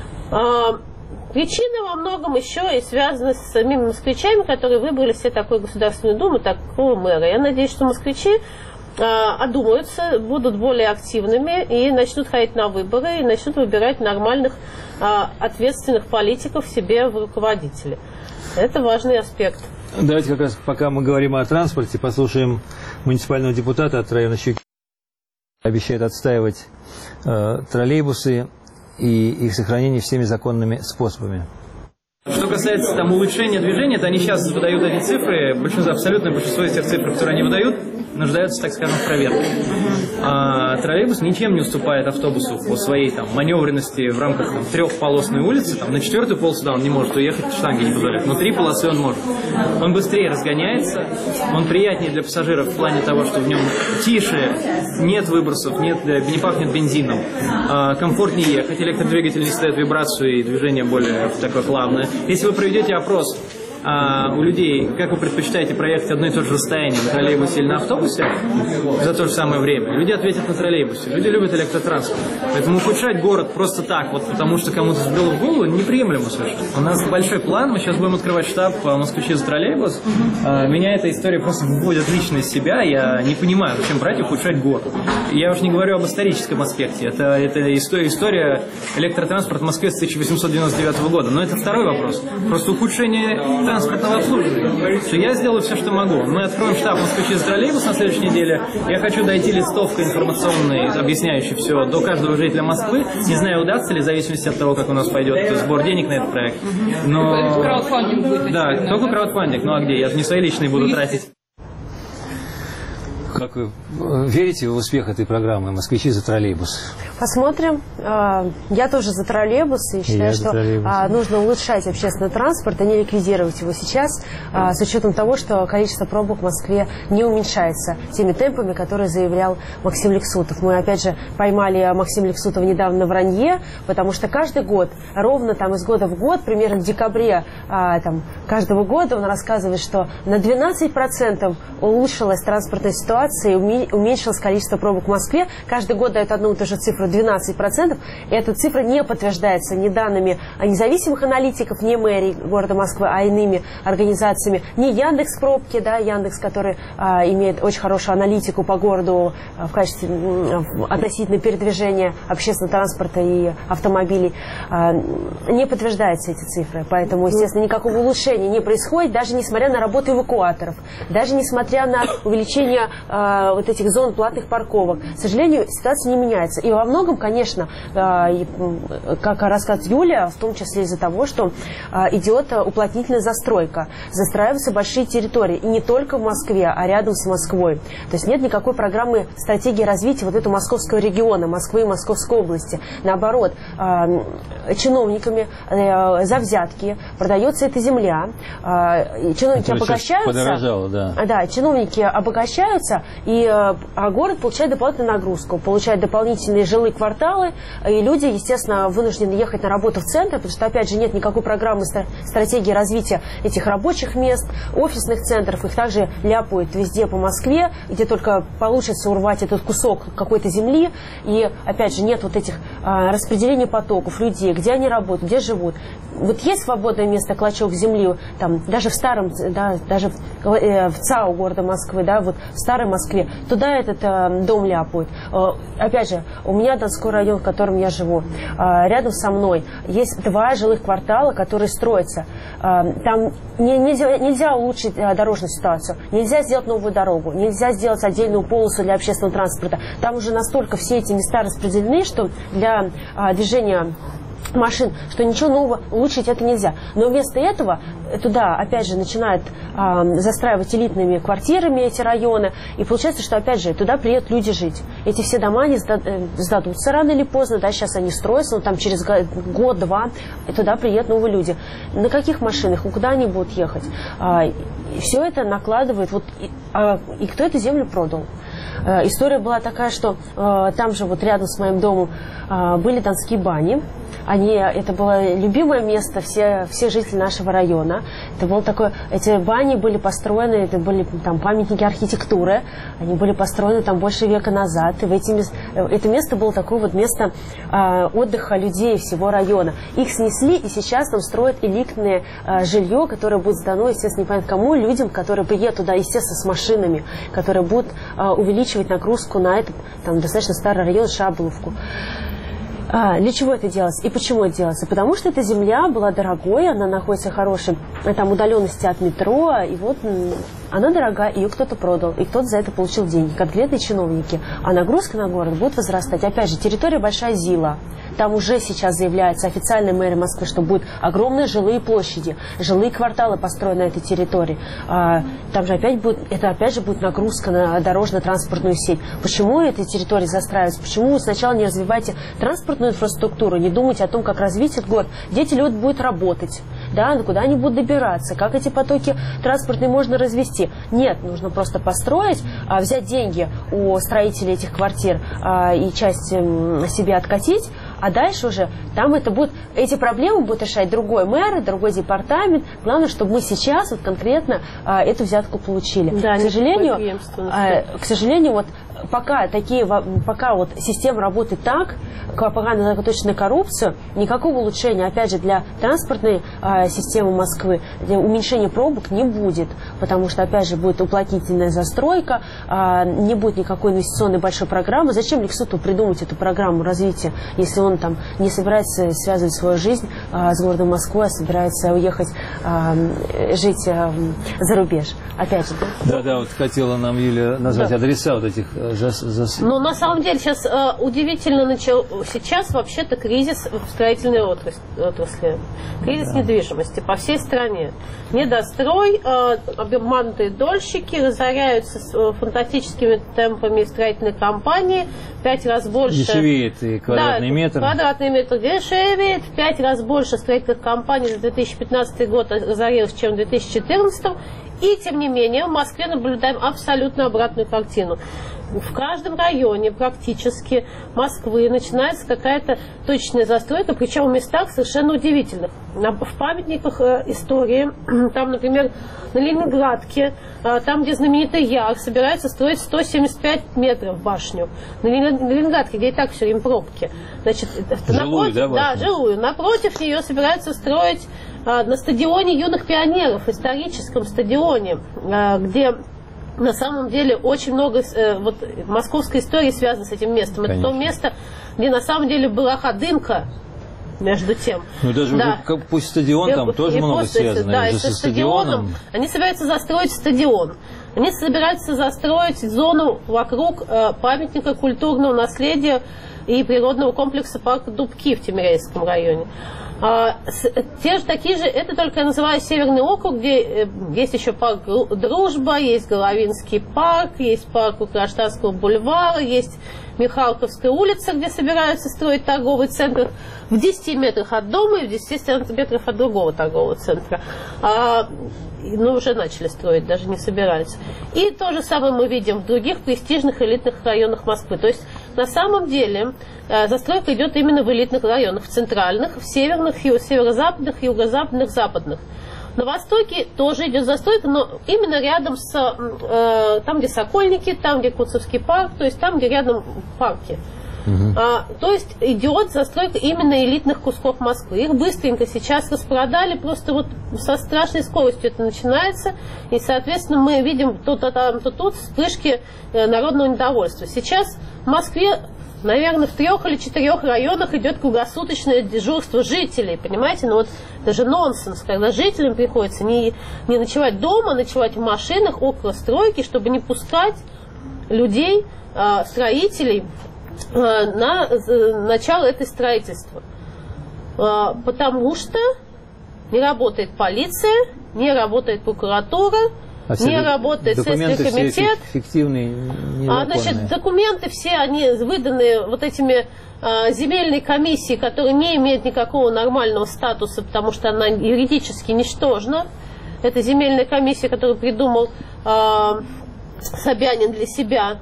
Причина во многом еще и связана с самими москвичами, которые выбрали себе такую Государственную Думу, такого мэра. Я надеюсь, что москвичи одумаются, будут более активными и начнут ходить на выборы, и начнут выбирать нормальных, ответственных политиков себе в руководители. Это важный аспект. Давайте как раз, пока мы говорим о транспорте, послушаем муниципального депутата от района Щеки. Обещает отстаивать э, троллейбусы и их сохранение всеми законными способами. Что касается там улучшения движения, то они сейчас выдают эти цифры, большинство, абсолютное большинство из тех цифр, которые они выдают, нуждаются, так скажем, в проверке. А троллейбус ничем не уступает автобусу по своей там маневренности в рамках там, трехполосной улицы. Там, на четвертую полосу, да, он не может уехать, штанги не позволяют, но три полосы он может. Он быстрее разгоняется, он приятнее для пассажиров в плане того, что в нем тише, нет выбросов, нет, не пахнет бензином, а, комфортнее ехать, электродвигатель не ставит вибрацию и движение более такое плавное. Если вы проведете опрос а, у людей, как вы предпочитаете проехать одно и то же расстояние на троллейбусе или на автобусе за то же самое время, люди ответят на троллейбусе. Люди любят электротранспорт. Поэтому ухудшать город просто так, вот потому что кому-то взбрело в голову, неприемлемо совершенно. У нас большой план, мы сейчас будем открывать штаб «Москвичи за троллейбус». А, меня эта история просто выводит лично из себя. Я не понимаю, зачем брать и ухудшать город. Я уж не говорю об историческом аспекте. Это, это история, история электротранспорта в Москве с тысяча восемьсот девяносто девятого года. Но это второй вопрос. Просто ухудшение транспортного обслуживания. Что я сделаю все, что могу. Мы откроем штаб «Москвичи за троллейбус» на следующей неделе. Я хочу дойти листовкой информационной, объясняющей все, до каждого жителя Москвы. Не знаю, удастся ли, в зависимости от того, как у нас пойдет сбор денег на этот проект. Но... Краудфандинг будет. Да, только краудфандинг. Ну а где? Я же не свои личные буду тратить. Как вы верите в успех этой программы «Москвичи за троллейбус»? Посмотрим. Я тоже за троллейбус и считаю, что нужно улучшать общественный транспорт, а не ликвидировать его сейчас, с учетом того, что количество пробок в Москве не уменьшается теми темпами, которые заявлял Максим Лексутов. Мы, опять же, поймали Максима Лексутова недавно на вранье, потому что каждый год, ровно там из года в год, примерно в декабре там, каждого года он рассказывает, что на двенадцать процентов улучшилась транспортная ситуация, и уменьшилось количество пробок в Москве. Каждый год дает одну и ту же цифру двенадцать процентов. И эта цифра не подтверждается ни данными независимых аналитиков, не мэрии города Москвы, а иными организациями, не Яндекс пробки, да, Яндекс, который а, имеет очень хорошую аналитику по городу а, в качестве а, относительно передвижения общественного транспорта и автомобилей, а, не подтверждаются эти цифры. Поэтому, естественно, никакого улучшения улучшения не происходит, даже несмотря на работу эвакуаторов, даже несмотря на увеличение э, вот этих зон платных парковок. К сожалению, ситуация не меняется. И во многом, конечно, э, как рассказывает Юлия, в том числе из-за того, что э, идет уплотнительная застройка, застраиваются большие территории, и не только в Москве, а рядом с Москвой. То есть нет никакой программы стратегии развития вот этого московского региона, Москвы и Московской области. Наоборот, э, чиновниками э, за взятки продается эта земля, э, чиновники это обогащаются, подорожало, да. Да, чиновники обогащаются, и, э, а город получает дополнительную нагрузку, получает дополнительные жилые кварталы, и люди, естественно, вынуждены ехать на работу в центр, потому что, опять же, нет никакой программы стратегии развития этих рабочих мест, офисных центров, их также ляпают везде по Москве, где только получится урвать этот кусок какой-то земли, и, опять же, нет вот этих а, распределения потоков людей, где они работают, где живут. Вот есть свободное место, клочок земли, там, даже в старом, да, даже в, э, в ЦАУ города Москвы, да, вот в старой Москве, туда этот э, дом ляпают. Э, опять же, у меня Донской район, в котором я живу, э, рядом со мной есть два жилых квартала, которые строятся. Э, там не, нельзя, нельзя улучшить э, дорожную ситуацию, нельзя сделать новую дорогу, нельзя сделать отдельную полосу для общественного транспорта. Там уже настолько все эти места распределены, что для э, движения машин, что ничего нового улучшить это нельзя. Но вместо этого туда, опять же, начинают э, застраивать элитными квартирами эти районы, и получается, что, опять же, туда приедут люди жить. Эти все дома не сдадутся рано или поздно, да, сейчас они строятся, но там через год-два туда приедут новые люди. На каких машинах, куда они будут ехать? Э, и все это накладывает, вот, и, э, и кто эту землю продал? Э, история была такая, что э, там же вот рядом с моим домом э, были Донские бани. Они, это было любимое место все, все жители нашего района. Это было такое, эти бани были построены, это были там памятники архитектуры, они были построены там больше века назад. И в эти, это место было такое вот место э, отдыха людей всего района. Их снесли, и сейчас там строят элитное э, жилье, которое будет сдано, естественно, непонятно кому, людям, которые приедут туда, естественно, с машинами, которые будут э, увеличивать нагрузку на этот там достаточно старый район Шаболовку. А, для чего это делается и почему это делается? Потому что эта земля была дорогой, она находится в хорошей там, удаленности от метро, и вот она дорогая, ее кто-то продал, и кто-то за это получил деньги, конкретные чиновники. А нагрузка на город будет возрастать. Опять же, территория Большая Зила. Там уже сейчас заявляется официальная мэрия Москвы, что будут огромные жилые площади, жилые кварталы построены на этой территории. А, там же опять будет, это опять же будет нагрузка на дорожно-транспортную сеть. Почему эти территории застраиваются? Почему вы сначала не развиваете транспортную инфраструктуру, не думайте о том, как развить этот город, где эти люди будут работать, да, куда они будут добираться, как эти потоки транспортные можно развести. Нет, нужно просто построить, а, взять деньги у строителей этих квартир а, и часть м, себе откатить, а дальше уже там это будет, эти проблемы будут решать другой мэр, другой департамент. Главное, чтобы мы сейчас вот конкретно а, эту взятку получили. Да, к сожалению, а, к сожалению, вот пока такие, пока вот система работает так, пока она заточена на коррупцию, никакого улучшения, опять же, для транспортной а, системы Москвы, для уменьшения пробок не будет, потому что, опять же, будет уплотнительная застройка, а, не будет никакой инвестиционной большой программы. Зачем Лексуту придумать эту программу развития, если он там не собирается связывать свою жизнь а, с городом Москвой, а собирается уехать а, жить а, за рубеж? Опять же, да? Да, да, вот хотела нам Юля назвать да. адреса вот этих жас, зас... Ну, на самом деле, сейчас э, удивительно начал. Сейчас вообще-то кризис в строительной отрасли, отрасли. Кризис да. недвижимости по всей стране. Недострой, э, обманутые дольщики, разоряются с, э, фантастическими темпами строительной компании, пять раз больше. Дешевеет и квадратный да, метр. Квадратный метр дешевеет, в пять раз больше строительных компаний за две тысячи пятнадцатый год разорилось, чем в две тысячи четырнадцатом. И, тем не менее, в Москве наблюдаем абсолютно обратную картину. В каждом районе практически Москвы начинается какая-то точечная застройка, причем в местах совершенно удивительных. В памятниках истории, там, например, на Ленинградке, там, где знаменитый Яр, собирается строить сто семьдесят пять метров башню. На Ленинградке, где и так все время пробки. Значит, жилую, напротив, да, да, жилую. Напротив нее собираются строить на стадионе юных пионеров, историческом стадионе, где на самом деле очень много вот, московской истории связано с этим местом. Конечно. Это то место, где на самом деле была ходынка между тем. Ну даже да. уже, как, пусть стадион, и, там и тоже много после, связано. Да, и со со стадионом. стадионом. Они собираются застроить стадион. Они собираются застроить зону вокруг э, памятника культурного наследия и природного комплекса парка Дубки в Тимирязевском районе. А, с, те же такие же, это только я называю Северный округ, где э, есть еще парк Дружба, есть Головинский парк, есть парк у Кронштадтского бульвара, есть Михалковская улица, где собираются строить торговый центр в десяти метрах от дома и в десяти метрах от другого торгового центра. А, ну, уже начали строить, даже не собираются. И то же самое мы видим в других престижных элитных районах Москвы. То есть, на самом деле, застройка идет именно в элитных районах, в центральных, в северных, северо-западных, юго-западных, западных. На востоке тоже идет застройка, но именно рядом с, э, там, где Сокольники, там, где Куцевский парк, то есть там, где рядом парки. Uh-huh. А, то есть идет застройка именно элитных кусков Москвы. Их быстренько сейчас распродали, просто вот со страшной скоростью это начинается, и, соответственно, мы видим то там, то тут вспышки э, народного недовольства. Сейчас в Москве, наверное, в трех или четырех районах идет круглосуточное дежурство жителей, понимаете? Ну вот это же нонсенс, когда жителям приходится не, не ночевать дома, а ночевать в машинах около стройки, чтобы не пускать людей, э, строителей, на начало этой строительства. Потому что не работает полиция, не работает прокуратура, а не работает Следственный комитет. Фиктивные, а, значит, документы все, они выданы вот этими а, земельной комиссией, которая не имеет никакого нормального статуса, потому что она юридически ничтожна. Это земельная комиссия, которую придумал а, Собянин для себя.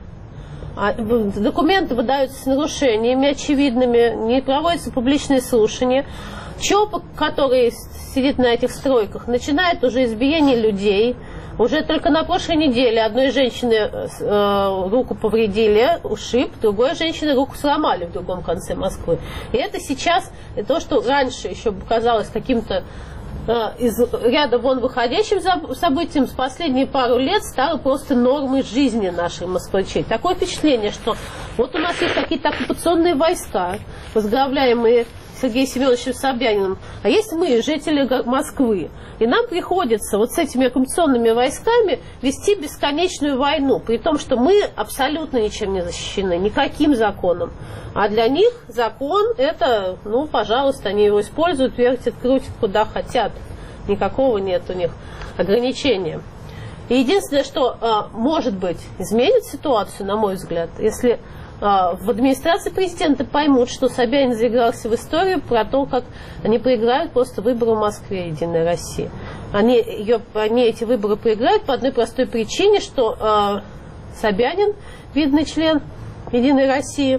Документы выдаются с нарушениями очевидными, не проводятся публичные слушания. ЧОП, который сидит на этих стройках, начинает уже избиение людей. Уже только на прошлой неделе одной женщине э, руку повредили, ушиб, другой женщине руку сломали в другом конце Москвы. И это сейчас, и то, что раньше еще казалось каким-то из ряда вон выходящим событием, с последние пару лет стало просто нормой жизни нашей москвичей. Такое впечатление, что вот у нас есть какие-то оккупационные войска, возглавляемые Сергеем Семеновичем Собяниным, а есть мы, жители Москвы. И нам приходится вот с этими оккупационными войсками вести бесконечную войну, при том, что мы абсолютно ничем не защищены, никаким законом. А для них закон это, ну, пожалуйста, они его используют, вертят, крутят куда хотят. Никакого нет у них ограничения. И единственное, что, может быть, изменит ситуацию, на мой взгляд, если в администрации президента поймут, что Собянин заигрался в историю про то, как они проиграют просто выборы в Москве «Единой России». Они, ее, они эти выборы проиграют по одной простой причине, что э, Собянин, видный член «Единой России»,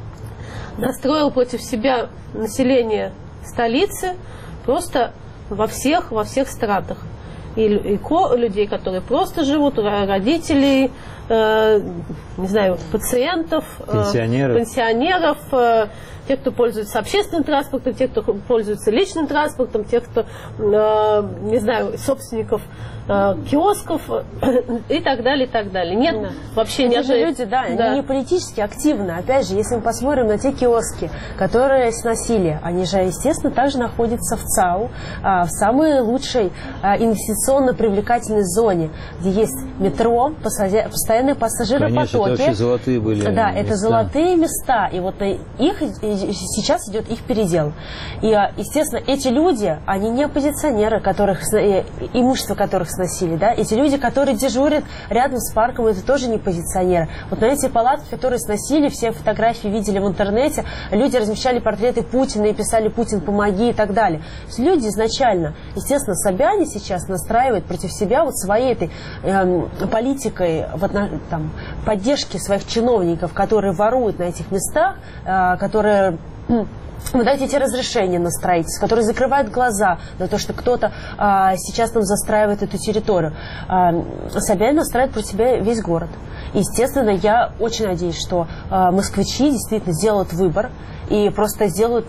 настроил против себя население столицы просто во всех, во всех стратах. И, и ко, людей, которые просто живут, родителей, э, не знаю, пациентов, пенсионеров, э, пенсионеров э, тех, кто пользуется общественным транспортом, тех, кто пользуется личным транспортом, тех, кто, э, не знаю, собственников э, киосков и так далее, и так далее. Нет, да. Вообще нет. Эти же люди, да, да, они не политически активны. Опять же, если мы посмотрим на те киоски, которые сносили, они же, естественно, также находятся в ЦАУ, в самой лучшей инвестиционно привлекательной зоне, где есть метро, постоянные пассажиропотоки. Конечно, это вообще золотые были Да, места. Это золотые места. И вот их сейчас идет их передел. И, естественно, эти люди, они не оппозиционеры, которых, имущество которых сносили. Да? Эти люди, которые дежурят рядом с парком, это тоже не оппозиционеры. Вот на эти палатки, которые сносили, все фотографии видели в интернете, люди размещали портреты Путина и писали «Путин, помоги» и так далее. То есть люди изначально, естественно, Собянин сейчас настраивает против себя вот своей этой э, политикой вот, на, там, поддержки своих чиновников, которые воруют на этих местах, э, которые выдают эти разрешения на строительство, которые закрывают глаза на то, что кто-то а, сейчас там застраивает эту территорию. А, Собянин настраивает против себя весь город. Естественно, я очень надеюсь, что а, москвичи действительно сделают выбор и просто сделают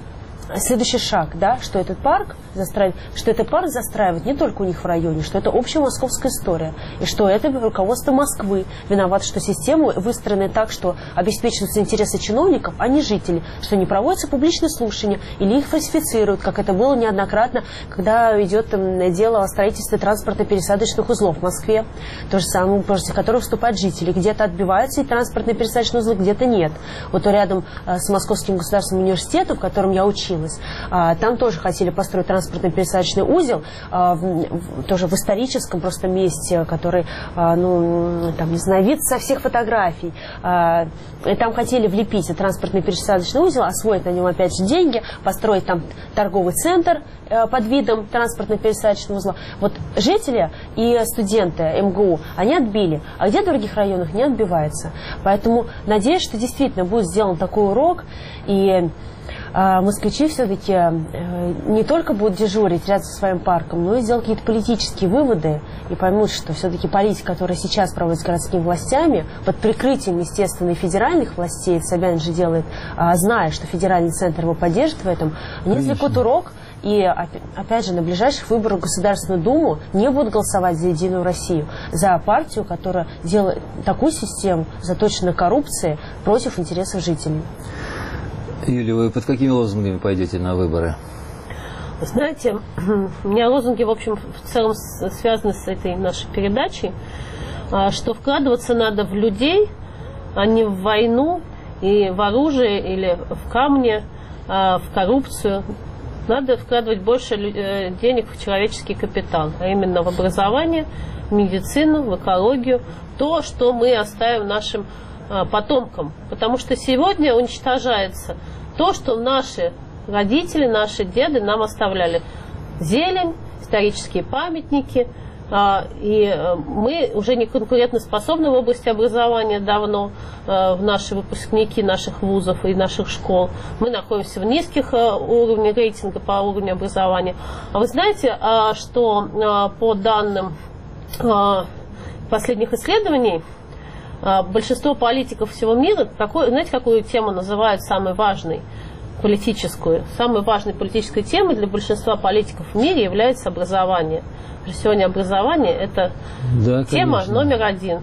следующий шаг, да, что этот парк застраивает, что этот парк застраивает не только у них в районе, что это общая московская история, и что это руководство Москвы виновато, что системы выстроены так, что обеспечиваются интересы чиновников, а не жителей, что не проводятся публичные слушания или их фальсифицируют, как это было неоднократно, когда идет дело о строительстве транспортно-пересадочных узлов в Москве, то же самое, против которого вступают жители, где-то отбиваются и транспортно-пересадочные узлы, где-то нет. Вот рядом с Московским государственным университетом, в котором я училась, там тоже хотели построить транспортно-пересадочный узел, тоже в историческом просто месте, который, ну, там, не знаю, вид со всех фотографий. И там хотели влепить транспортно-пересадочный узел, освоить на нем опять же деньги, построить там торговый центр под видом транспортно-пересадочного узла. Вот жители и студенты эм гэ у, они отбили, а где в других районах не отбивается. Поэтому надеюсь, что действительно будет сделан такой урок, и москвичи все-таки не только будут дежурить рядом со своим парком, но и сделать какие-то политические выводы и поймут, что все-таки политика, которая сейчас проводится городскими властями, под прикрытием, естественно, и федеральных властей, Собянин же делает, зная, что федеральный центр его поддержит в этом, они извлекут урок, и, опять же, на ближайших выборах в Государственную Думу не будут голосовать за «Единую Россию», за партию, которая делает такую систему, заточенную на коррупции, против интересов жителей. Юлия, вы под какими лозунгами пойдете на выборы? Знаете, у меня лозунги, в общем, в целом связаны с этой нашей передачей, что вкладываться надо в людей, а не в войну и в оружие или в камни, в коррупцию. Надо вкладывать больше денег в человеческий капитал, а именно в образование, в медицину, в экологию, то, что мы оставим нашим потомкам. Потому что сегодня уничтожается то, что наши родители, наши деды нам оставляли. Зелень, исторические памятники. И мы уже не конкурентоспособны в области образования давно, в наши выпускники наших вузов и наших школ. Мы находимся в низких уровнях рейтинга по уровню образования. А вы знаете, что по данным последних исследований, большинство политиков всего мира, какой, знаете, какую тему называют самой важной политическую? Самой важной политической темой для большинства политиков в мире является образование. Сегодня образование – это да, тема конечно. номер один.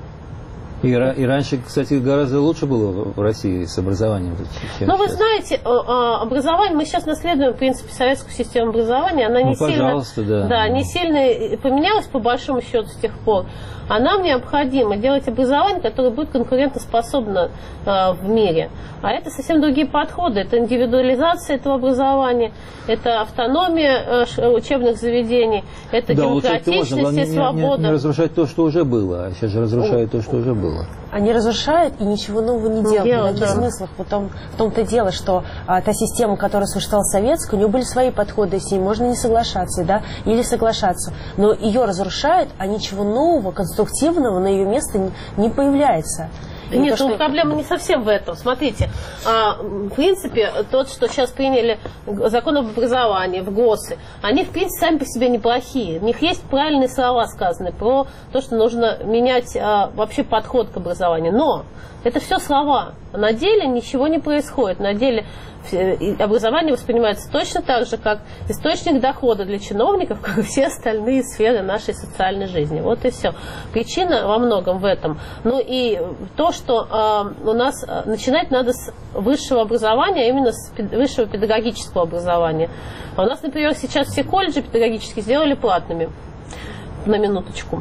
И, и раньше, кстати, гораздо лучше было в России с образованием. Ну, вы знаете, образование, мы сейчас наследуем, в принципе, советскую систему образования, она ну, не сильно, да. Да, не сильно поменялась, по большому счету, с тех пор. А нам необходимо делать образование, которое будет конкурентоспособно э, в мире. А это совсем другие подходы. Это индивидуализация этого образования, это автономия э, учебных заведений, это да, демократичность можно, и свобода. Не, не, не разрушать то, что уже было, а сейчас же разрушают то, что уже было. Они разрушают и ничего нового не делают. Делают, да. Смысл в том, в том-то дело, что а, та система, которая существовала советская, у нее были свои подходы, с ней можно не соглашаться, да, или соглашаться. Но ее разрушают, а ничего нового, конструктивного на ее место не, не появляется. Нет, то, ну, что... проблема не совсем в этом. Смотрите, а, в принципе, тот, что сейчас приняли закон об образовании, в ГОСы, они, в принципе, сами по себе неплохие. В них есть правильные слова сказаны про то, что нужно менять а, вообще подход к образованию. Но это все слова. На деле ничего не происходит. На деле образование воспринимается точно так же, как источник дохода для чиновников, как и все остальные сферы нашей социальной жизни. Вот и все. Причина во многом в этом. Ну и то, что э, у нас начинать надо с высшего образования, а именно с высшего педагогического образования. А у нас, например, сейчас все колледжи педагогические сделали платными. На минуточку.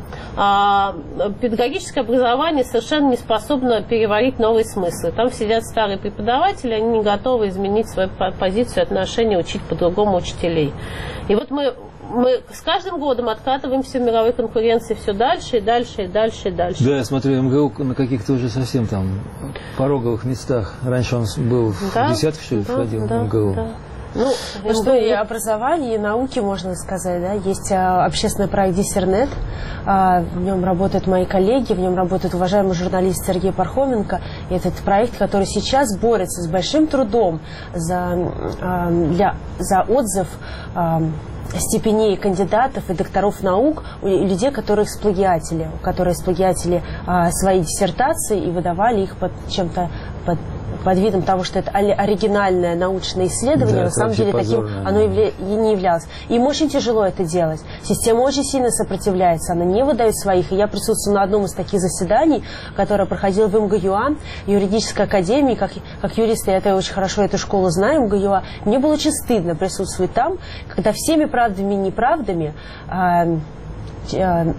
А педагогическое образование совершенно не способно переварить новые смыслы. Там сидят старые преподаватели, они не готовы изменить свою позицию, отношение, учить по-другому учителей. И вот мы, мы с каждым годом откатываемся в мировой конкуренции все дальше и дальше и дальше и дальше. Да, я смотрю, эм гэ у на каких-то уже совсем там пороговых местах. Раньше он был да? в десятых, что ли, да, входил да, в эм гэ у. Да. Ну, ну что и образование, и науки, можно сказать, да, есть а, общественный проект «Диссернет», а, в нем работают мои коллеги, в нем работает уважаемый журналист Сергей Пархоменко, и этот проект, который сейчас борется с большим трудом за, а, для, за отзыв а, степеней кандидатов и докторов наук у людей, которые сплагиатели, которые сплагиатели а, свои диссертации и выдавали их под чем-то, под под видом того, что это оригинальное научное исследование, да, на самом деле таким оно явля... не являлось. Им очень тяжело это делать. Система очень сильно сопротивляется, она не выдает своих. И я присутствую на одном из таких заседаний, которое проходило в МГЮА, юридической академии, как, как юрист, я это очень хорошо эту школу знаю, МГЮА. Мне было очень стыдно присутствовать там, когда всеми правдами и неправдами э, э,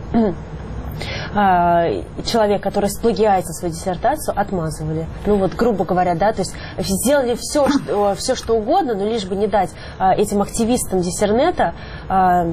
человек, который сплагиается свою диссертацию, отмазывали. Ну вот, грубо говоря, да, то есть сделали все, что, все, что угодно, но лишь бы не дать а, этим активистам диссернета а,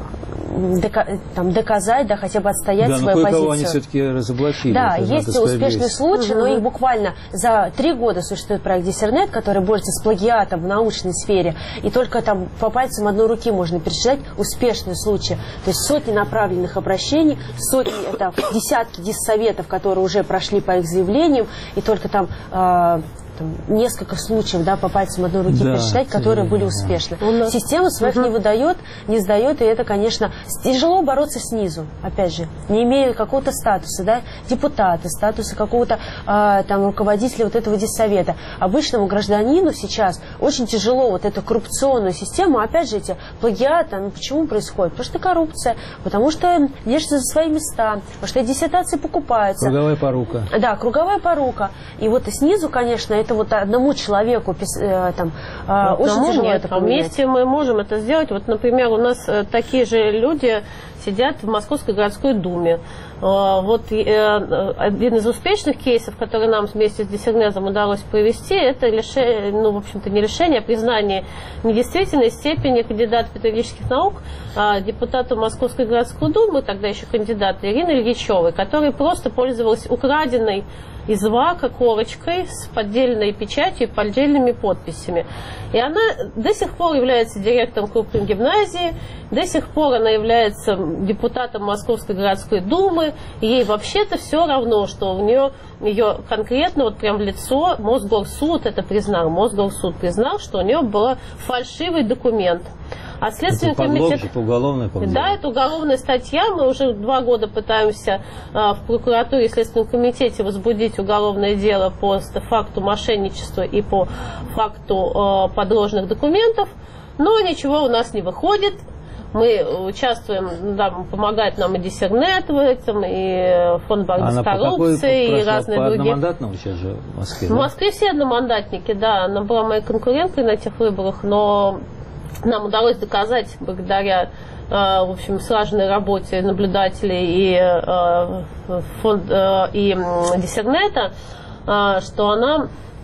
дока там, доказать, да, хотя бы отстоять да, свою позицию. Да, но кое-кого они все-таки разоблачили. Да, есть успешные случаи, угу. но их буквально за три года существует проект Диссернет, который борется с плагиатом в научной сфере, и только там по пальцам одной руки можно перечислять успешные случаи. То есть сотни направленных обращений, сотни, это десятки диссоветов, которые уже прошли по их заявлениям, и только там... Э Там, несколько случаев, да, по пальцам одной руки да, перечислять, которые были успешны. Да. Система своих угу. не выдает, не сдает, и это, конечно, тяжело бороться снизу, опять же, не имея какого-то статуса, да, депутата, статуса какого-то э, там руководителя вот этого диссовета. Обычному гражданину сейчас очень тяжело вот эту коррупционную систему, опять же, эти плагиаты, ну почему происходит? Потому что коррупция, потому что держится за свои места, потому что диссертации покупаются. Круговая порука. Да, круговая порука. И вот снизу, конечно, это вот одному человеку э, там, э, очень тяжело нет, это поменять. Вместе мы можем это сделать. Вот, например, у нас э, такие же люди сидят в Московской городской думе. Э, вот э, один из успешных кейсов, который нам вместе с Диссернетом удалось провести, это решение, ну, в общем-то, не решение, а признание недействительной степени кандидата педагогических наук э, депутата Московской городской думы, тогда еще кандидата Ирины Ильичевой, которая просто пользовалась украденной из ВАКа корочкой с поддельной печатью и поддельными подписями. И она до сих пор является директором крупной гимназии, до сих пор она является депутатом Московской городской думы, и ей вообще-то все равно, что у нее, ее конкретно вот прям в лицо Мосгорсуд это признал. Мосгорсуд признал, что у нее был фальшивый документ. А Следственный комитет... уголовная, да, это уголовная статья. Мы уже два года пытаемся а, в прокуратуре и Следственном комитете возбудить уголовное дело по факту мошенничества и по факту а, подложных документов, но ничего у нас не выходит. Мы участвуем, да, помогает нам и Диссернет в этом, и фонд борьбы с коррупцией, и разные по другие. Одномандатному сейчас же в Москве? В Москве да? все одномандатники, да. Она была моей конкуренткой на тех выборах, но нам удалось доказать благодаря в общем, слаженной работе наблюдателей и, фонд, и Диссернета, что она,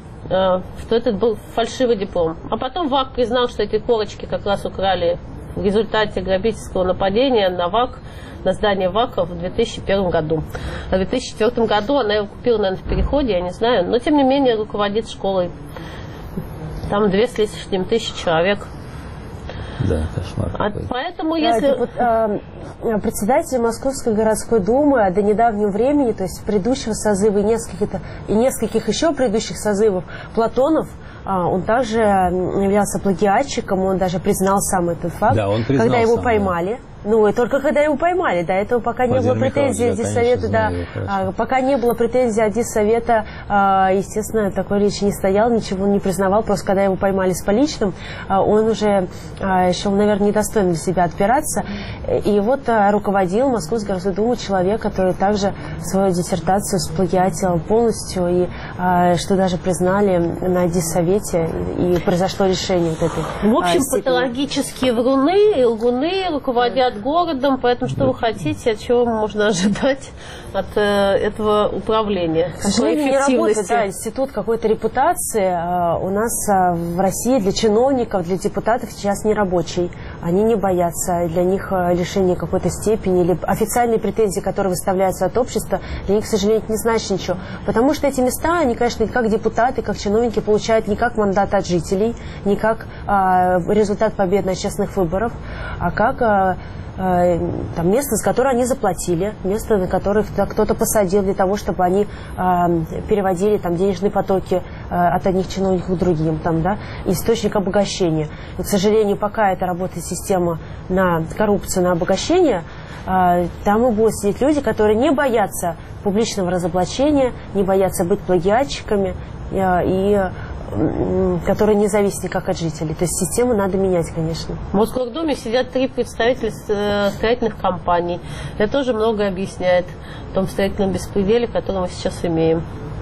что это был фальшивый диплом. А потом ВАК признал, что эти корочки как раз украли в результате грабительского нападения на ВАК, на здание ВАКа в две тысячи первом году. А в две тысячи четвёртом году она его купила, наверное, в Переходе, я не знаю, но тем не менее руководит школой. Там две с лишним тысячи человек. Да, кошмар. А поэтому, да, если... Вот, э, председатель Московской городской думы до недавнего времени, то есть предыдущего созыва и нескольких, и нескольких еще предыдущих созывов, Платонов, он также являлся плагиатчиком, он даже признал сам этот факт, да, он признал когда его сам, поймали. Да. Ну, и только когда его поймали, до этого пока Владимир не было претензий от Диссовета, да, а, пока не было претензий от Диссовета, а, естественно, такой речи не стоял, ничего не признавал, просто когда его поймали с поличным, а, он уже а, еще, наверное, недостоин для себя отпираться, и вот а, руководил Московской городской думой человек, который также свою диссертацию сплагиатил полностью, и а, что даже признали на Диссовете, и произошло решение вот этой. В общем, а, патологические вруны и лгуны руководят городом, поэтому что вы хотите, от чего можно ожидать от э, этого управления? К сожалению, не работает, да, институт какой-то репутации э, у нас э, в России для чиновников, для депутатов сейчас не рабочий. Они не боятся, для них э, лишение какой-то степени или официальные претензии, которые выставляются от общества, для них, к сожалению, не значит ничего. Потому что эти места, они, конечно, как депутаты, как чиновники получают не как мандат от жителей, не как э, результат побед на честных выборах, а как... Э, там, место, за которое они заплатили, место, на которое кто-то посадил для того, чтобы они переводили там денежные потоки от одних чиновников к другим, там, да, источник обогащения. И, к сожалению, пока это работает система на коррупцию, на обогащение, там и будут сидеть люди, которые не боятся публичного разоблачения, не боятся быть плагиатчиками и которые не зависят никак от жителей. То есть систему надо менять, конечно. В Мосгордуме сидят три представителя строительных компаний. Это тоже многое объясняет в том строительном беспределе, который мы сейчас имеем.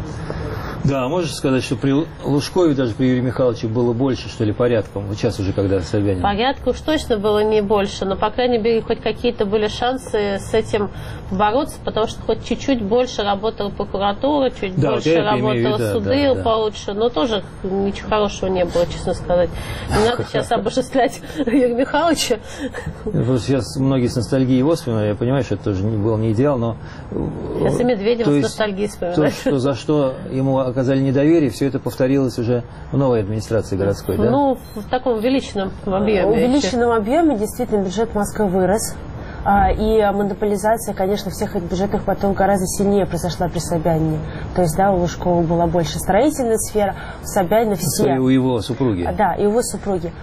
Да, можешь сказать, что при Лужкове, даже при Юрии Михайловиче, было больше, что ли, порядком? Вот сейчас уже, когда Собянин. Порядка уж точно было не больше, но, по крайней мере, хоть какие-то были шансы с этим бороться, потому что хоть чуть-чуть больше работала прокуратура, чуть да, больше вот работала виду, суды да, да. получше, но тоже ничего хорошего не было, честно сказать. Не надо сейчас обожествлять Юрия Михайловича. Вот сейчас многие с ностальгией его вспоминали, я понимаю, что это тоже не был не идеал, но... Сейчас и Медведева с ностальгией вспоминают. То, что, за что ему оказали недоверие, все это повторилось уже в новой администрации городской, да? Ну, в таком увеличенном объеме. В увеличенном объеме действительно бюджет Москвы вырос. И монополизация, конечно, всех этих бюджетных потоков гораздо сильнее произошла при Собянине. То есть, да, у Лужкова была больше строительная сфера, у Собянина все... И у его супруги. Да, и у его супруги.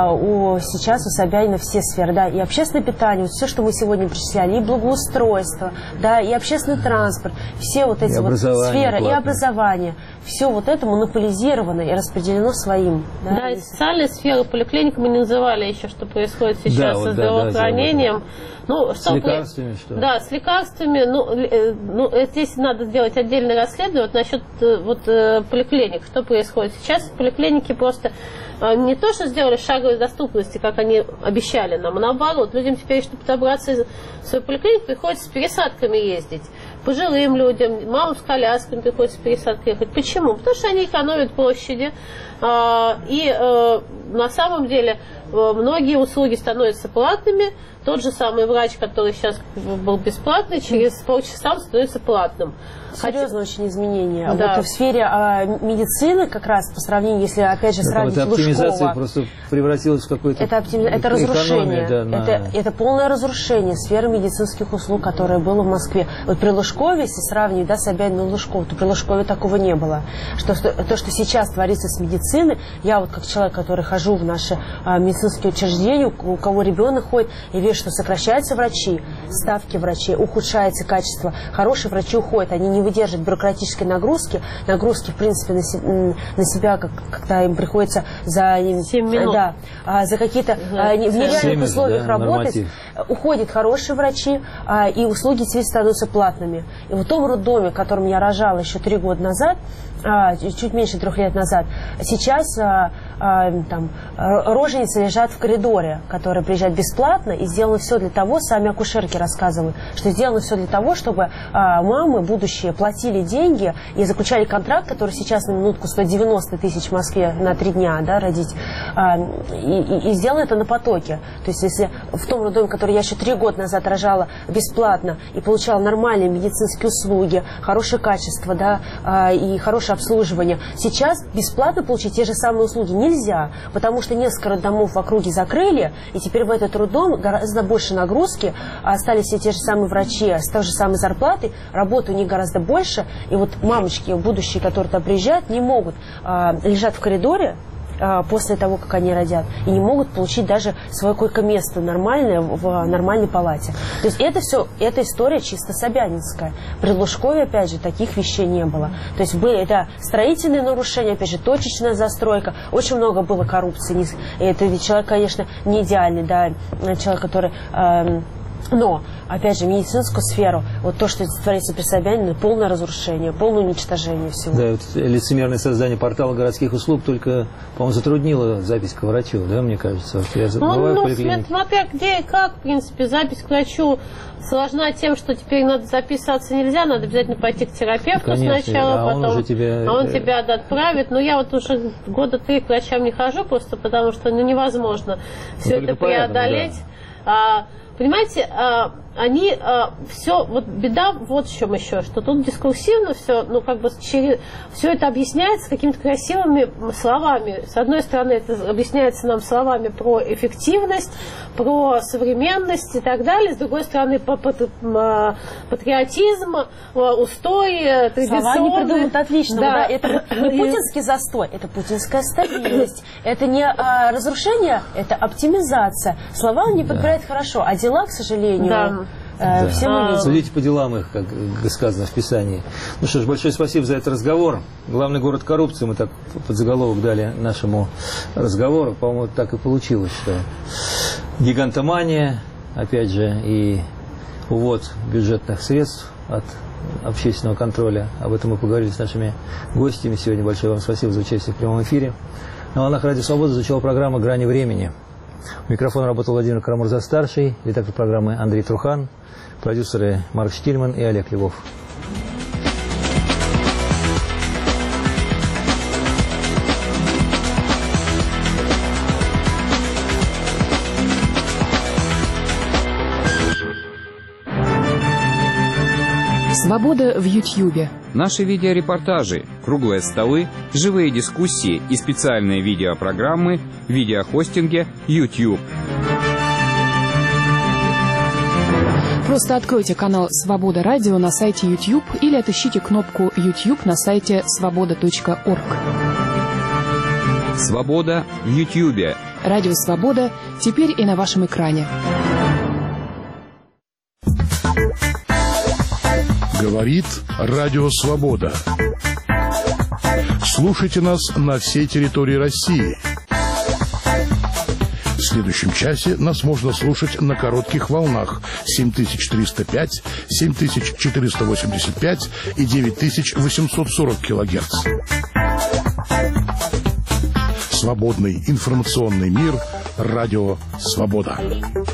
У, сейчас у Собянина все сферы, да, и общественное питание, вот все, что мы сегодня перечисляли, и благоустройство, да, и общественный транспорт, все вот эти вот сферы, платное. И образование, все вот это монополизировано и распределено своим. Да, да, и социальная сфера, поликлиника мы не называли еще, что происходит сейчас да, вот, со здравоохранением. Да, да, Ну, что с лекарствами, что? Да, с лекарствами. Ну, э, ну, здесь надо сделать отдельное расследование вот, насчет э, вот, э, поликлиник. Что происходит сейчас? Поликлиники просто э, не то, что сделали шаговой доступности, как они обещали нам, а наоборот. Людям теперь, чтобы добраться в свою поликлинику, приходится с пересадками ездить. Пожилым людям, мамам с колясками приходится с пересадкой ехать. Почему? Потому что они экономят площади. Э, и э, на самом деле э, многие услуги становятся платными. Тот же самый врач, который сейчас был бесплатный, через полчаса становится платным. Серьезное очень изменение. Да. Вот в сфере а, медицины, как раз по сравнению, если опять же сравнить Лужкова... Это оптимизация Лужкова, просто превратилась в какое-то... Это, оптими... это разрушение. Да, на... это, это полное разрушение сферы медицинских услуг, которое было в Москве. Вот при Лужкове, если сравнивать, да, Собянина и Лужкова, то при Лужкове такого не было. Что, то, что сейчас творится с медициной, я вот как человек, который хожу в наши а, медицинские учреждения, у, у кого ребенок ходит, я вижу, что сокращаются врачи, ставки врачей, ухудшается качество. Хорошие врачи уходят, они не выдерживают бюрократической нагрузки, нагрузки, в принципе, на, се, на себя, как, когда им приходится за, да, за какие-то да, в нереальных условиях да, работать, норматив. Уходят хорошие врачи, и услуги теперь становятся платными. И в том роддоме, в котором я рожала еще три года назад, чуть меньше трех лет назад, сейчас там, роженицы лежат в коридоре, которые приезжают бесплатно, и сделано все для того, сами акушерки рассказывают, что сделано все для того, чтобы мамы будущие платили деньги и заключали контракт, который сейчас на минутку стоит девяносто тысяч в Москве на три дня, да, родить, и, и, и сделано это на потоке. То есть если в том роддоме, который я еще три года назад рожала бесплатно и получала нормальные медицинские услуги, хорошее качество, да, и хорошее обслуживание, сейчас бесплатно получить те же самые услуги нельзя, потому что несколько роддомов в округе закрыли, и теперь в этот роддом гораздо больше нагрузки, остались все те же самые врачи с той же самой зарплатой, работы у них гораздо больше, и вот мамочки будущие, которые туда приезжают, не могут, а, лежат в коридоре а, после того, как они родят, и не могут получить даже свое койко-место нормальное в, в нормальной палате. То есть это все, эта история чисто собянинская. При Лужкове, опять же, таких вещей не было. То есть были это строительные нарушения, опять же, точечная застройка, очень много было коррупции. Это ведь человек, конечно, не идеальный, да, человек, который... Э, Но, опять же, медицинскую сферу, вот то, что творится при Собянине, полное разрушение, полное уничтожение всего. Да, вот лицемерное создание портала городских услуг только, по-моему, затруднило запись к врачу, да, мне кажется. Я ну, ну смотря где и как, в принципе, запись к врачу сложна тем, что теперь надо записываться нельзя, надо обязательно пойти к терапевту Конечно, сначала, а потом, он, уже тебя... а он тебя отправит. Но я вот уже года три к врачам не хожу, просто потому что ну, невозможно все ну, это преодолеть. Да. Понимаете, они э, все, вот беда вот в чем еще, что тут дискурсивно все, ну как бы через, все это объясняется какими-то красивыми словами. С одной стороны, это объясняется нам словами про эффективность, про современность и так далее, с другой стороны, по патриотизм, устои, традиционные. Слова не придумают отлично, да. Да, это не путинский застой, это путинская стабильность, это не а, разрушение, это оптимизация. Слова он не подбирает да. хорошо, а дела, к сожалению, да. э, да. все мы видим. Судите по делам их, как сказано в Писании. Ну что ж, большое спасибо за этот разговор. Главный город коррупции, мы так под заголовок дали нашему разговору. По-моему, так и получилось, что гигантомания, опять же, и увод бюджетных средств от общественного контроля. Об этом мы поговорили с нашими гостями сегодня. Большое вам спасибо за участие в прямом эфире. На волнах Радио Свобода звучала программа «Грани времени». У микрофона работал Владимир Карамурза-старший, редактор программы Андрей Трухан, продюсеры Марк Штильман и Олег Львов. Свобода в Ютьюбе. Наши видеорепортажи, круглые столы, живые дискуссии и специальные видеопрограммы в видеохостинге YouTube. Просто откройте канал «Свобода Радио» на сайте YouTube или отыщите кнопку YouTube на сайте свобода точка орг. Свобода в Ютьюбе. Радио «Свобода» теперь и на вашем экране. Говорит Радио Свобода. Слушайте нас на всей территории России. В следующем часе нас можно слушать на коротких волнах семь тысяч триста пять, семь тысяч четыреста восемьдесят пять и девять тысяч восемьсот сорок килогерц. Свободный информационный мир. Радио Свобода.